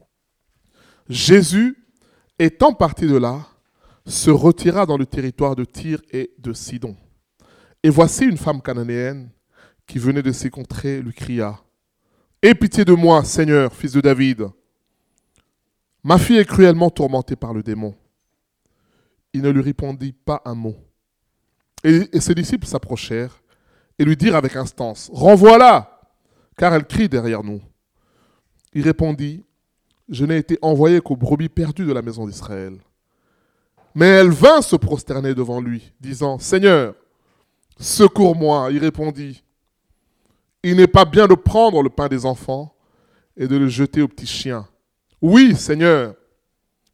Jésus, étant parti de là, se retira dans le territoire de Tyr et de Sidon. Et voici une femme cananéenne qui venait de ces contrées lui cria, « Aie pitié de moi, Seigneur, fils de David. Ma fille est cruellement tourmentée par le démon. » Il ne lui répondit pas un mot. Et, et ses disciples s'approchèrent et lui dirent avec instance, « Renvoie-la, car elle crie derrière nous. » Il répondit, « Je n'ai été envoyé qu'aux brebis perdues de la maison d'Israël. » Mais elle vint se prosterner devant lui, disant, « Seigneur, secours-moi. » Il répondit, « Il n'est pas bien de prendre le pain des enfants et de le jeter aux petits chiens. » « Oui, Seigneur,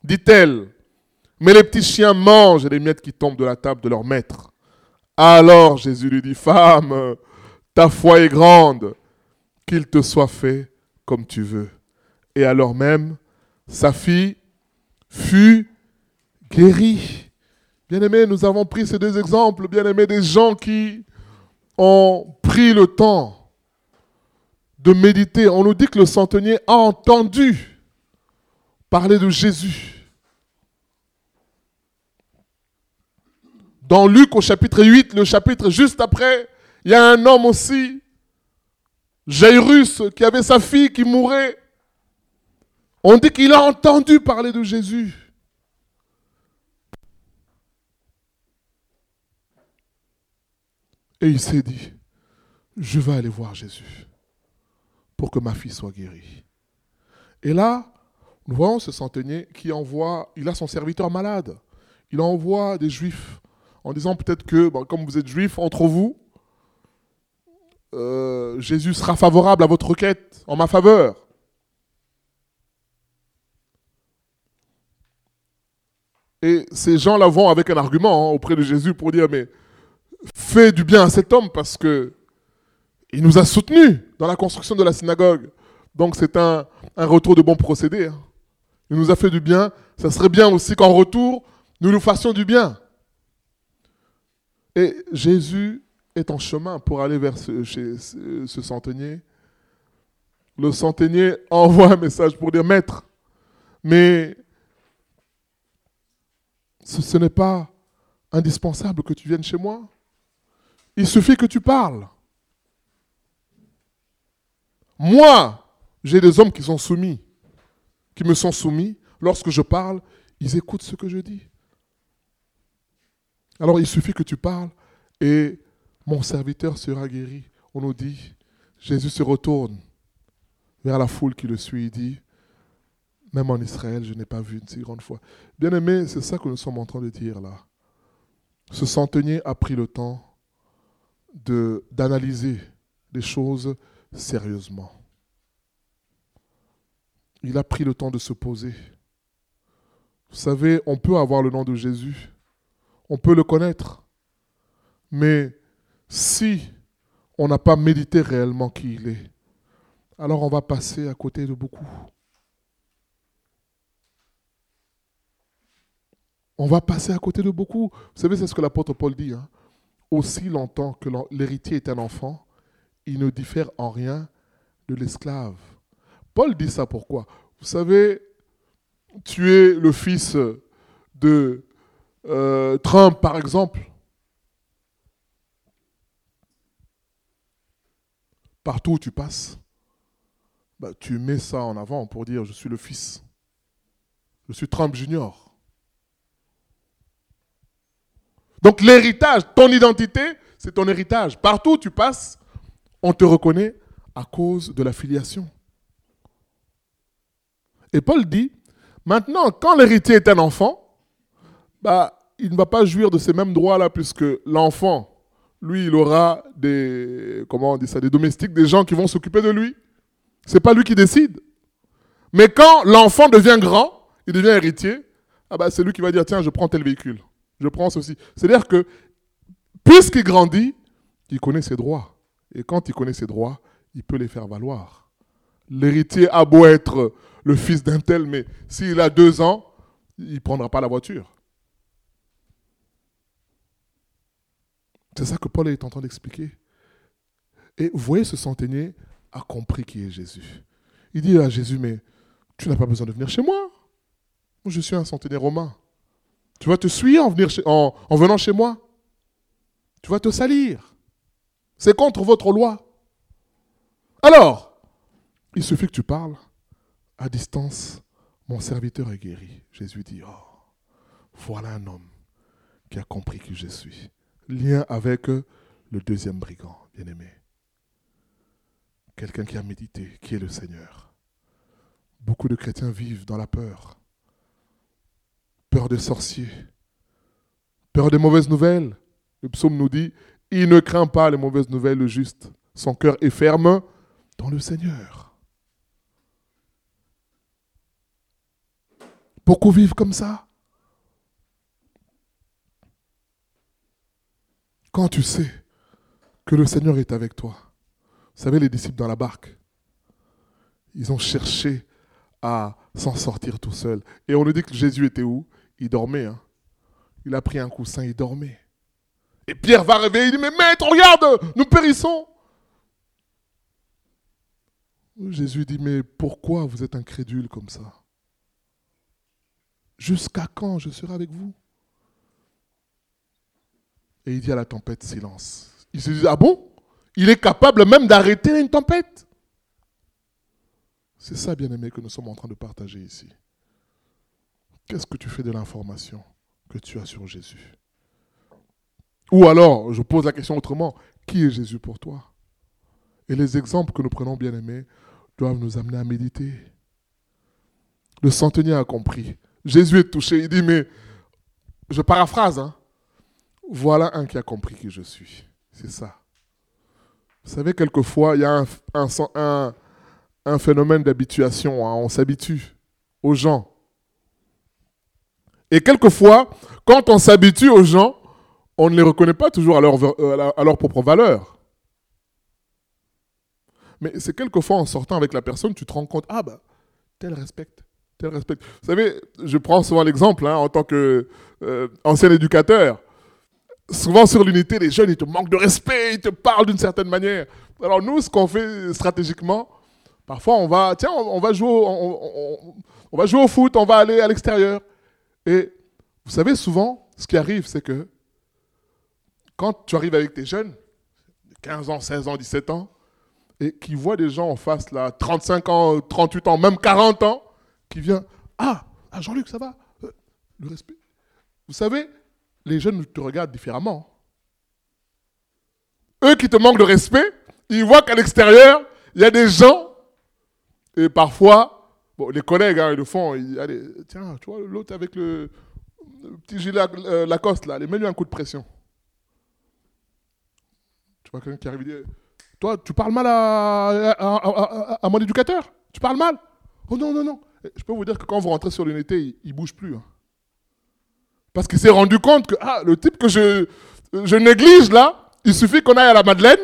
dit-elle. Mais les petits chiens mangent les miettes qui tombent de la table de leur maître. Alors Jésus lui dit, femme, ta foi est grande, qu'il te soit fait comme tu veux. Et alors même, sa fille fut guérie. Bien-aimés, nous avons pris ces deux exemples, bien-aimés, des gens qui ont pris le temps de méditer. On nous dit que le centenier a entendu parler de Jésus. Dans Luc au chapitre huit, le chapitre juste après, il y a un homme aussi, Jairus, qui avait sa fille qui mourait. On dit qu'il a entendu parler de Jésus. Et il s'est dit, je vais aller voir Jésus pour que ma fille soit guérie. Et là, nous voyons ce centenier qui envoie, il a son serviteur malade. Il envoie des Juifs en disant peut-être que, bon, comme vous êtes Juifs, entre vous, euh, Jésus sera favorable à votre requête en ma faveur. Et ces gens-là vont avec un argument hein, auprès de Jésus pour dire, mais fais du bien à cet homme parce que il nous a soutenus dans la construction de la synagogue. Donc c'est un, un retour de bon procédé. Hein. Il nous a fait du bien. Ça serait bien aussi qu'en retour, nous nous fassions du bien. Et Jésus est en chemin pour aller vers ce, chez, ce, ce centenier. Le centenier envoie un message pour dire, maître, mais ce, ce n'est pas indispensable que tu viennes chez moi. Il suffit que tu parles. Moi, j'ai des hommes qui sont soumis, qui me sont soumis. Lorsque je parle, ils écoutent ce que je dis. Alors il suffit que tu parles et mon serviteur sera guéri. On nous dit, Jésus se retourne vers la foule qui le suit et dit, même en Israël, je n'ai pas vu une si grande foi. Bien aimé, c'est ça que nous sommes en train de dire là. Ce centenier a pris le temps de, d'analyser les choses sérieusement. Il a pris le temps de se poser. Vous savez, on peut avoir le nom de Jésus, on peut le connaître, mais si on n'a pas médité réellement qui il est, alors on va passer à côté de beaucoup. On va passer à côté de beaucoup. Vous savez, c'est ce que l'apôtre Paul dit. Hein. Aussi longtemps que l'héritier est un enfant, il ne diffère en rien de l'esclave. Paul dit ça pourquoi ? Vous savez, tu es le fils de euh, Trump, par exemple. Partout où tu passes, bah, tu mets ça en avant pour dire « je suis le fils ». Je suis Trump Junior. Donc l'héritage, ton identité, c'est ton héritage. Partout où tu passes, on te reconnaît à cause de la filiation. Et Paul dit, maintenant, quand l'héritier est un enfant, bah, il ne va pas jouir de ces mêmes droits-là, puisque l'enfant, lui, il aura des, comment on dit ça, des domestiques, des gens qui vont s'occuper de lui. Ce n'est pas lui qui décide. Mais quand l'enfant devient grand, il devient héritier, ah bah, c'est lui qui va dire, tiens, je prends tel véhicule. Je prends ceci. C'est-à-dire que, puisqu'il grandit, il connaît ses droits. Et quand il connaît ses droits, il peut les faire valoir. L'héritier a beau être le fils d'un tel, mais s'il a deux ans, il ne prendra pas la voiture. C'est ça que Paul est en train d'expliquer. Et vous voyez, ce centenier a compris qui est Jésus. Il dit à Jésus, mais tu n'as pas besoin de venir chez moi. Moi, je suis un centenier romain. Tu vas te souiller en, venir chez, en, en venant chez moi. Tu vas te salir. C'est contre votre loi. Alors, il suffit que tu parles. À distance, mon serviteur est guéri. Jésus dit, oh, voilà un homme qui a compris qui je suis. Lien avec le deuxième brigand, bien-aimé. Quelqu'un qui a médité, qui est le Seigneur. Beaucoup de chrétiens vivent dans la peur. Peur des sorciers. Peur des mauvaises nouvelles. Le psaume nous dit, il ne craint pas les mauvaises nouvelles, le juste. Son cœur est ferme dans le Seigneur. Beaucoup vivent comme ça. Quand tu sais que le Seigneur est avec toi, vous savez, les disciples dans la barque, ils ont cherché à s'en sortir tout seuls. Et on nous dit que Jésus était où? Il dormait. Hein. Il a pris un coussin, il dormait. Et Pierre va réveiller, il dit, mais maître, regarde, nous périssons. Jésus dit, mais pourquoi vous êtes incrédule comme ça? Jusqu'à quand je serai avec vous? Et il dit à la tempête, silence. Il se dit, ah bon? Il est capable même d'arrêter une tempête. C'est ça, bien-aimé, que nous sommes en train de partager ici. Qu'est-ce que tu fais de l'information que tu as sur Jésus? Ou alors, je pose la question autrement, qui est Jésus pour toi? Et les exemples que nous prenons, bien-aimés, doivent nous amener à méditer. Le centenier a compris. Jésus est touché, il dit, mais, je paraphrase, hein, voilà un qui a compris qui je suis. C'est ça. Vous savez, quelquefois, il y a un, un, un, un phénomène d'habituation. Hein, on s'habitue aux gens. Et quelquefois, quand on s'habitue aux gens, on ne les reconnaît pas toujours à leur, à leur propre valeur. Mais c'est quelquefois en sortant avec la personne, tu te rends compte, ah bah, tel respecte, tel respecte. Vous savez, je prends souvent l'exemple, hein, en tant qu'ancien euh, éducateur. Souvent sur l'unité, les jeunes, ils te manquent de respect, ils te parlent d'une certaine manière. Alors nous, ce qu'on fait stratégiquement, parfois on va, tiens, on, on va jouer au, on, on, on va jouer au foot, on va aller à l'extérieur. Et vous savez, souvent, ce qui arrive, c'est que quand tu arrives avec tes jeunes, quinze ans, seize ans, dix-sept ans, et qui voient des gens en face, là, trente-cinq ans, trente-huit ans, même quarante ans, qui viennent, ah, ah Jean-Luc, ça va? euh, Le respect. Vous savez, les jeunes te regardent différemment. Eux qui te manquent de respect, ils voient qu'à l'extérieur, il y a des gens, et parfois, bon, les collègues, hein, ils le font, ils, allez, tiens, tu vois, l'autre avec le, le petit gilet euh, Lacoste, là, allez, mets-lui un coup de pression. Tu vois quelqu'un qui arrive et dit, toi, tu parles mal à, à, à, à, à mon éducateur? Tu parles mal? Oh non, non, non. Je peux vous dire que quand vous rentrez sur l'unité, il ne bouge plus. Hein. Parce qu'il s'est rendu compte que ah, le type que je, je néglige là, il suffit qu'on aille à la Madeleine.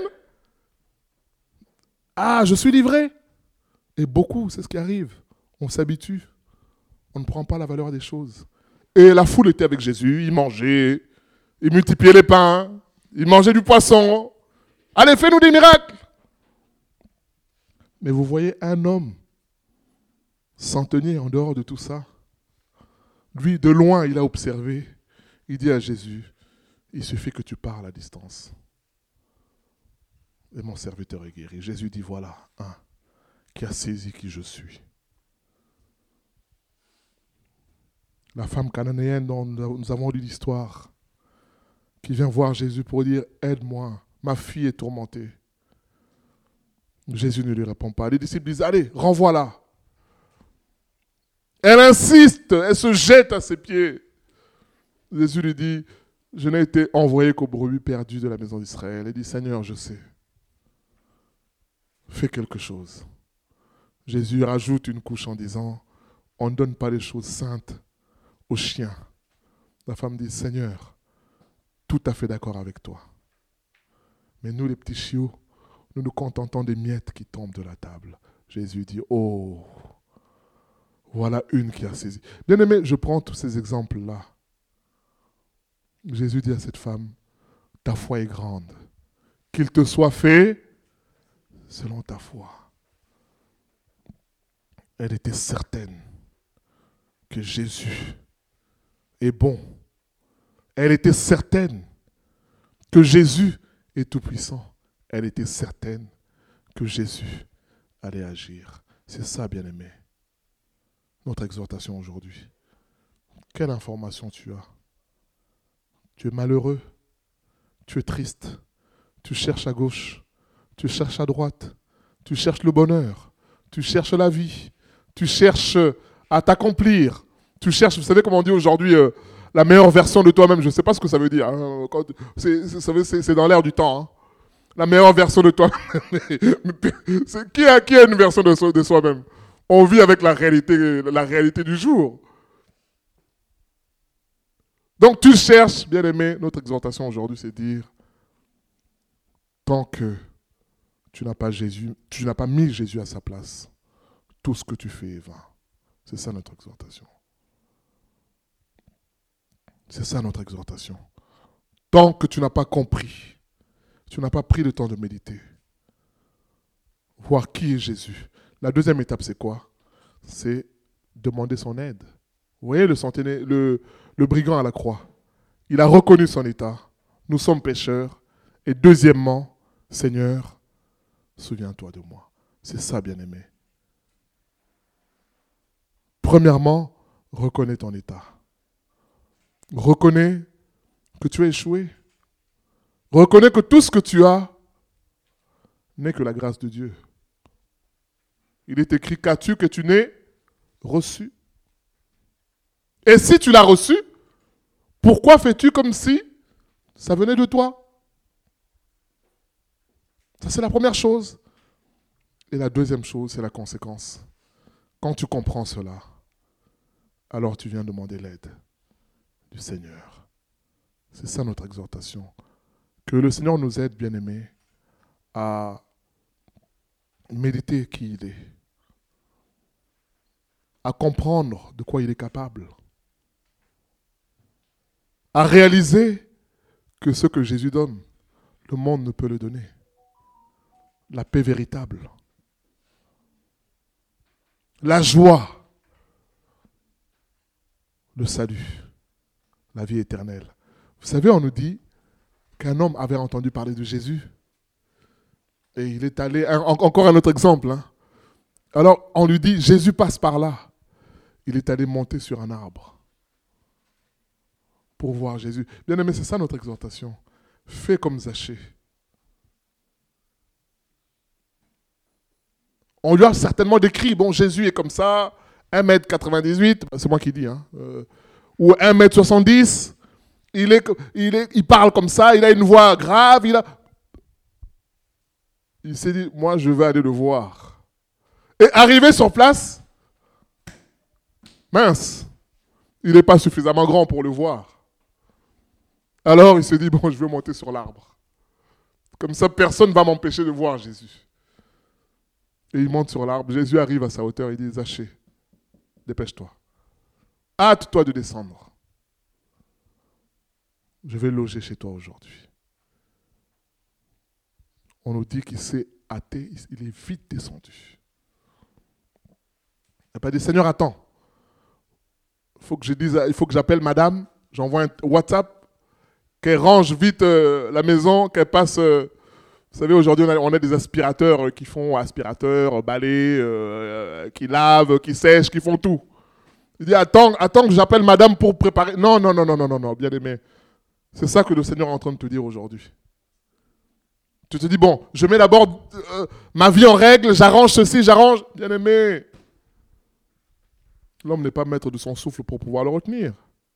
Ah, je suis livré. Et beaucoup, c'est ce qui arrive. On s'habitue. On ne prend pas la valeur des choses. Et la foule était avec Jésus, il mangeait, il multipliait les pains, il mangeait du poisson. Allez, fais-nous des miracles. Mais vous voyez un homme centenier en dehors de tout ça. Lui, de loin, il a observé. Il dit à Jésus, il suffit que tu parles à distance. Et mon serviteur est guéri. Jésus dit, voilà un qui a saisi qui je suis. La femme cananéenne dont nous avons lu l'histoire, qui vient voir Jésus pour dire, aide-moi, ma fille est tourmentée. Jésus ne lui répond pas. Les disciples disent, allez, renvoie-la. Elle insiste, elle se jette à ses pieds. Jésus lui dit, je n'ai été envoyé qu'aux brebis perdues de la maison d'Israël. Elle dit, Seigneur, je sais. Fais quelque chose. Jésus rajoute une couche en disant, on ne donne pas les choses saintes aux chiens. La femme dit, Seigneur, tout à fait d'accord avec toi. Mais nous, les petits chiots, nous nous contentons des miettes qui tombent de la table. Jésus dit, oh, voilà une qui a saisi. Bien aimé, je prends tous ces exemples-là. Jésus dit à cette femme, ta foi est grande. Qu'il te soit fait selon ta foi. Elle était certaine que Jésus est bon. Elle était certaine que Jésus est tout-puissant. Elle était certaine que Jésus allait agir. C'est ça, bien-aimé. Notre exhortation aujourd'hui. Quelle information tu as? Tu es malheureux, tu es triste, tu cherches à gauche, tu cherches à droite, tu cherches le bonheur, tu cherches la vie, tu cherches à t'accomplir, tu cherches, vous savez comment on dit aujourd'hui, euh, la meilleure version de toi-même, je ne sais pas ce que ça veut dire, hein, quand, c'est, c'est, c'est, c'est dans l'air du temps, hein. La meilleure version de toi-même. c'est, qui, a, qui a une version de, so, de soi-même? On vit avec la réalité, la réalité du jour. Donc tu cherches, bien-aimé, notre exhortation aujourd'hui, c'est de dire, tant que tu n'as pas Jésus, tu n'as pas mis Jésus à sa place, tout ce que tu fais est vain. C'est ça notre exhortation. C'est ça notre exhortation. Tant que tu n'as pas compris, tu n'as pas pris le temps de méditer, voir qui est Jésus. La deuxième étape, c'est quoi? C'est demander son aide. Vous voyez le, centenaire, le, le brigand à la croix. Il a reconnu son état. Nous sommes pécheurs. Et deuxièmement, Seigneur, souviens-toi de moi. C'est ça, bien-aimé. Premièrement, reconnais ton état. Reconnais que tu as échoué. Reconnais que tout ce que tu as n'est que la grâce de Dieu. Il est écrit, qu'as-tu que tu n'aies reçu? Et si tu l'as reçu, pourquoi fais-tu comme si ça venait de toi? Ça, c'est la première chose. Et la deuxième chose, c'est la conséquence. Quand tu comprends cela, alors tu viens demander l'aide du Seigneur. C'est ça notre exhortation. Que le Seigneur nous aide, bien-aimés, à méditer qui il est, à comprendre de quoi il est capable, à réaliser que ce que Jésus donne, le monde ne peut le donner. La paix véritable, la joie, le salut, la vie éternelle. Vous savez, on nous dit qu'un homme avait entendu parler de Jésus et il est allé, un, encore un autre exemple, hein. Alors on lui dit, Jésus passe par là. Il est allé monter sur un arbre pour voir Jésus. Bien aimé, c'est ça notre exhortation. Fais comme Zachée. On lui a certainement décrit, bon, Jésus est comme ça, un mètre quatre-vingt-dix-huit, c'est moi qui dis, hein, euh, ou un mètre soixante-dix, il, est, il, est, il parle comme ça, il a une voix grave, il a... Il s'est dit, moi je vais aller le voir. Et arrivé sur place, mince, il n'est pas suffisamment grand pour le voir. Alors il se dit, bon, je vais monter sur l'arbre. Comme ça, personne ne va m'empêcher de voir Jésus. Et il monte sur l'arbre. Jésus arrive à sa hauteur. Il dit, Zachée, dépêche-toi. Hâte-toi de descendre. Je vais loger chez toi aujourd'hui. On nous dit qu'il s'est hâté. Il est vite descendu. Il n'a pas dit, Seigneur, attends. Il faut que je dise, il faut que j'appelle madame. J'envoie un WhatsApp. Qu'elle range vite euh, la maison. Qu'elle passe... Euh, Vous savez, aujourd'hui, on a, on a des aspirateurs qui font aspirateur, balai, euh, qui lavent, qui sèchent, qui font tout. Il dit, attends, attends que j'appelle madame pour préparer. Non, non, non, non, non, non, non, bien aimé. C'est ça que le Seigneur est en train de te dire aujourd'hui. Tu te dis, bon, je mets d'abord euh, ma vie en règle, j'arrange ceci, j'arrange. Bien aimé. L'homme n'est pas maître de son souffle pour pouvoir le retenir.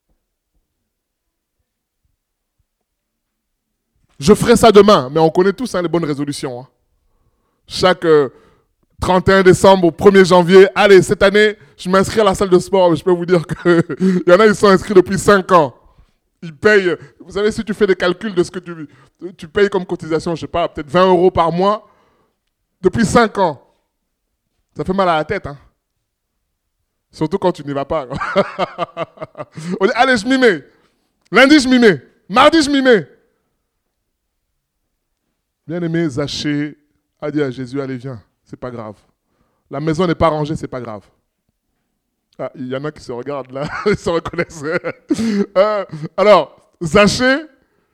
Je ferai ça demain, mais on connaît tous hein, les bonnes résolutions. Hein. Chaque euh, trente et un décembre au premier janvier, allez, cette année, je m'inscris à la salle de sport. Mais je peux vous dire qu'il y en a, ils sont inscrits depuis cinq ans. Ils payent, vous savez, si tu fais des calculs de ce que tu, tu payes comme cotisation, je ne sais pas, peut-être vingt euros par mois, depuis cinq ans. Ça fait mal à la tête. Hein. Surtout quand tu n'y vas pas. On dit, allez, je m'y mets. Lundi, je m'y mets. Mardi, je m'y mets. Bien-aimé, Zachée a dit à Jésus, allez, viens, c'est pas grave. La maison n'est pas rangée, c'est pas grave. Ah, il y en a qui se regardent là, ils se reconnaissent. euh, alors, Zachée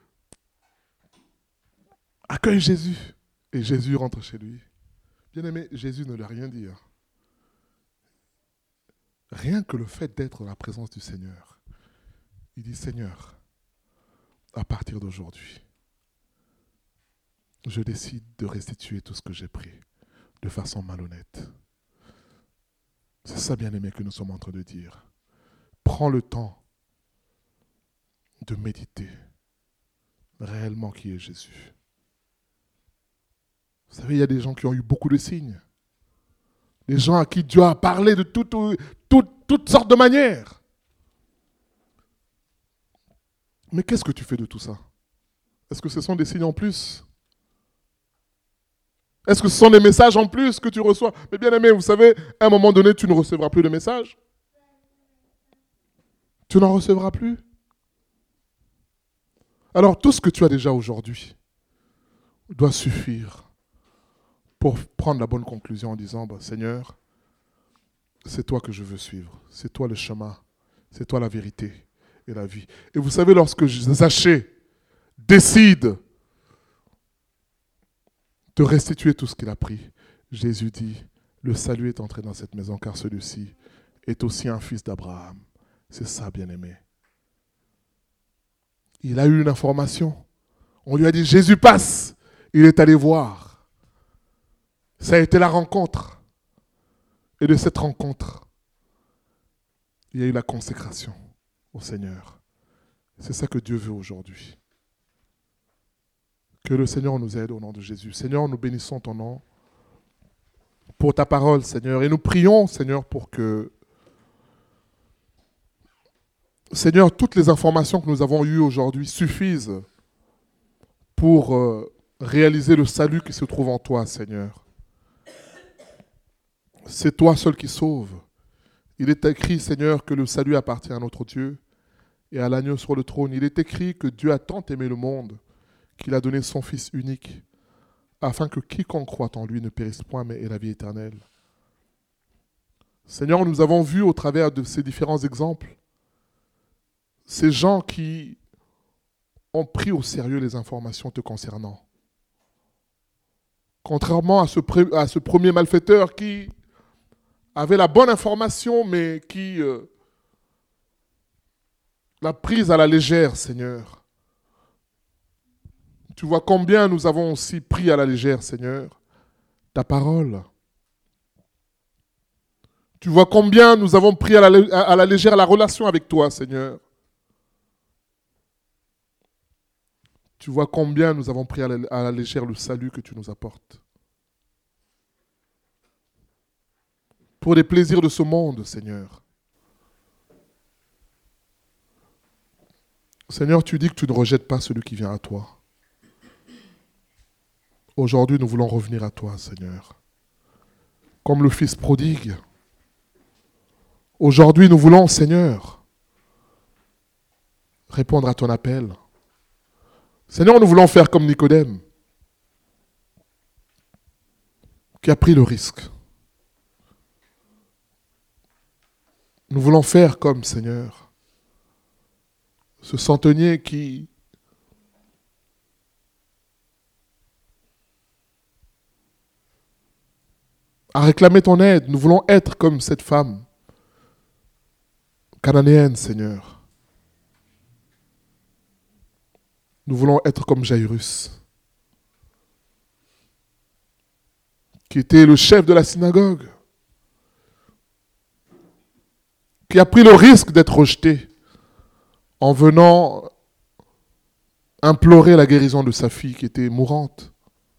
accueille Jésus. Et Jésus rentre chez lui. Bien-aimé, Jésus ne lui a rien dit. Hein. Rien que le fait d'être dans la présence du Seigneur. Il dit, Seigneur, à partir d'aujourd'hui, je décide de restituer tout ce que j'ai pris de façon malhonnête. C'est ça, bien-aimé, que nous sommes en train de dire. Prends le temps de méditer réellement qui est Jésus. Vous savez, il y a des gens qui ont eu beaucoup de signes. Des gens à qui Dieu a parlé de toutes, toutes, toutes sortes de manières. Mais qu'est-ce que tu fais de tout ça? Est-ce que ce sont des signes en plus? Est-ce que ce sont des messages en plus que tu reçois? Mais bien aimé, vous savez, à un moment donné, tu ne recevras plus de messages. Tu n'en recevras plus. Alors tout ce que tu as déjà aujourd'hui doit suffire pour prendre la bonne conclusion en disant, bah, Seigneur, c'est toi que je veux suivre. C'est toi le chemin. C'est toi la vérité et la vie. Et vous savez, lorsque Zachée décide de restituer tout ce qu'il a pris, Jésus dit, le salut est entré dans cette maison car celui-ci est aussi un fils d'Abraham. C'est ça, bien-aimé. Il a eu une information. On lui a dit, Jésus passe. Il est allé voir. Ça a été la rencontre. Et de cette rencontre, il y a eu la consécration au Seigneur. C'est ça que Dieu veut aujourd'hui. Que le Seigneur nous aide au nom de Jésus. Seigneur, nous bénissons ton nom pour ta parole, Seigneur. Et nous prions, Seigneur, pour que, Seigneur, toutes les informations que nous avons eues aujourd'hui suffisent pour euh, réaliser le salut qui se trouve en toi, Seigneur. C'est toi seul qui sauve. Il est écrit, Seigneur, que le salut appartient à notre Dieu et à l'agneau sur le trône. Il est écrit que Dieu a tant aimé le monde qu'il a donné son Fils unique, afin que quiconque croit en lui ne périsse point, mais ait la vie éternelle. Seigneur, nous avons vu au travers de ces différents exemples, ces gens qui ont pris au sérieux les informations te concernant. Contrairement à ce, pré- à ce premier malfaiteur qui avait la bonne information, mais qui euh, l'a prise à la légère, Seigneur. Tu vois combien nous avons aussi pris à la légère, Seigneur, ta parole. Tu vois combien nous avons pris à la, à la légère la relation avec toi, Seigneur. Tu vois combien nous avons pris à la, à la légère le salut que tu nous apportes. Pour les plaisirs de ce monde, Seigneur. Seigneur, tu dis que tu ne rejettes pas celui qui vient à toi. Aujourd'hui, nous voulons revenir à toi, Seigneur. Comme le Fils prodigue. Aujourd'hui, nous voulons, Seigneur, répondre à ton appel. Seigneur, nous voulons faire comme Nicodème, qui a pris le risque. Nous voulons faire comme, Seigneur, ce centenier qui a réclamé ton aide. Nous voulons être comme cette femme cananéenne, Seigneur. Nous voulons être comme Jairus, qui était le chef de la synagogue, qui a pris le risque d'être rejeté en venant implorer la guérison de sa fille qui était mourante.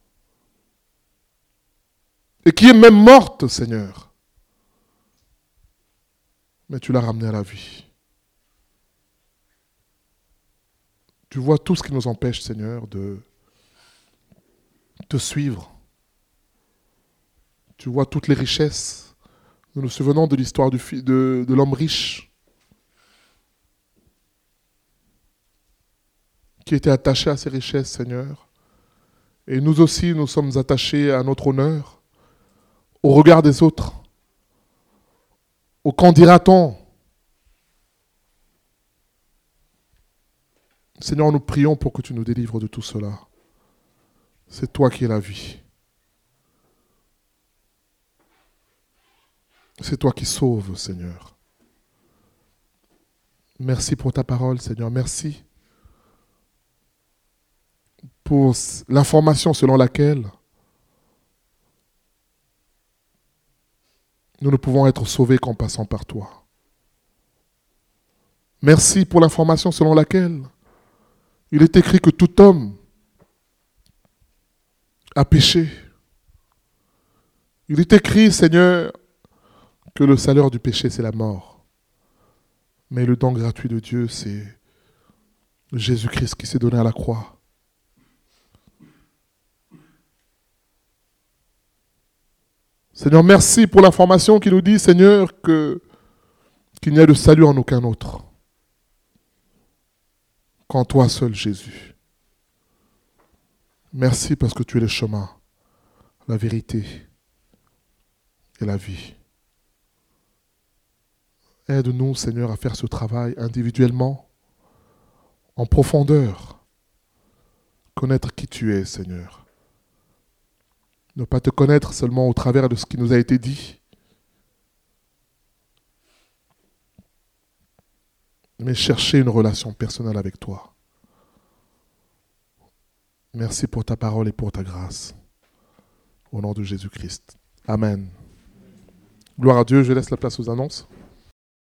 Et qui est même morte, Seigneur. Mais tu l'as ramenée à la vie. Tu vois tout ce qui nous empêche, Seigneur, de te suivre. Tu vois toutes les richesses. Nous nous souvenons de l'histoire du fi- de, de l'homme riche qui était attaché à ses richesses, Seigneur. Et nous aussi, nous sommes attachés à notre honneur, au regard des autres, au qu'en dira-t-on. Seigneur, nous prions pour que tu nous délivres de tout cela. C'est toi qui es la vie. C'est toi qui sauves, Seigneur. Merci pour ta parole, Seigneur. Merci pour l'information selon laquelle nous ne pouvons être sauvés qu'en passant par toi. Merci pour l'information selon laquelle il est écrit que tout homme a péché. Il est écrit, Seigneur, que le salaire du péché, c'est la mort. Mais le don gratuit de Dieu, c'est Jésus-Christ qui s'est donné à la croix. Seigneur, merci pour l'information qui nous dit, Seigneur, que, qu'il n'y a de salut en aucun autre qu'en toi seul, Jésus. Merci parce que tu es le chemin, la vérité et la vie. Aide-nous, Seigneur, à faire ce travail individuellement, en profondeur. Connaître qui tu es, Seigneur. Ne pas te connaître seulement au travers de ce qui nous a été dit, mais chercher une relation personnelle avec toi. Merci pour ta parole et pour ta grâce. Au nom de Jésus-Christ. Amen. Gloire à Dieu, je laisse la place aux annonces.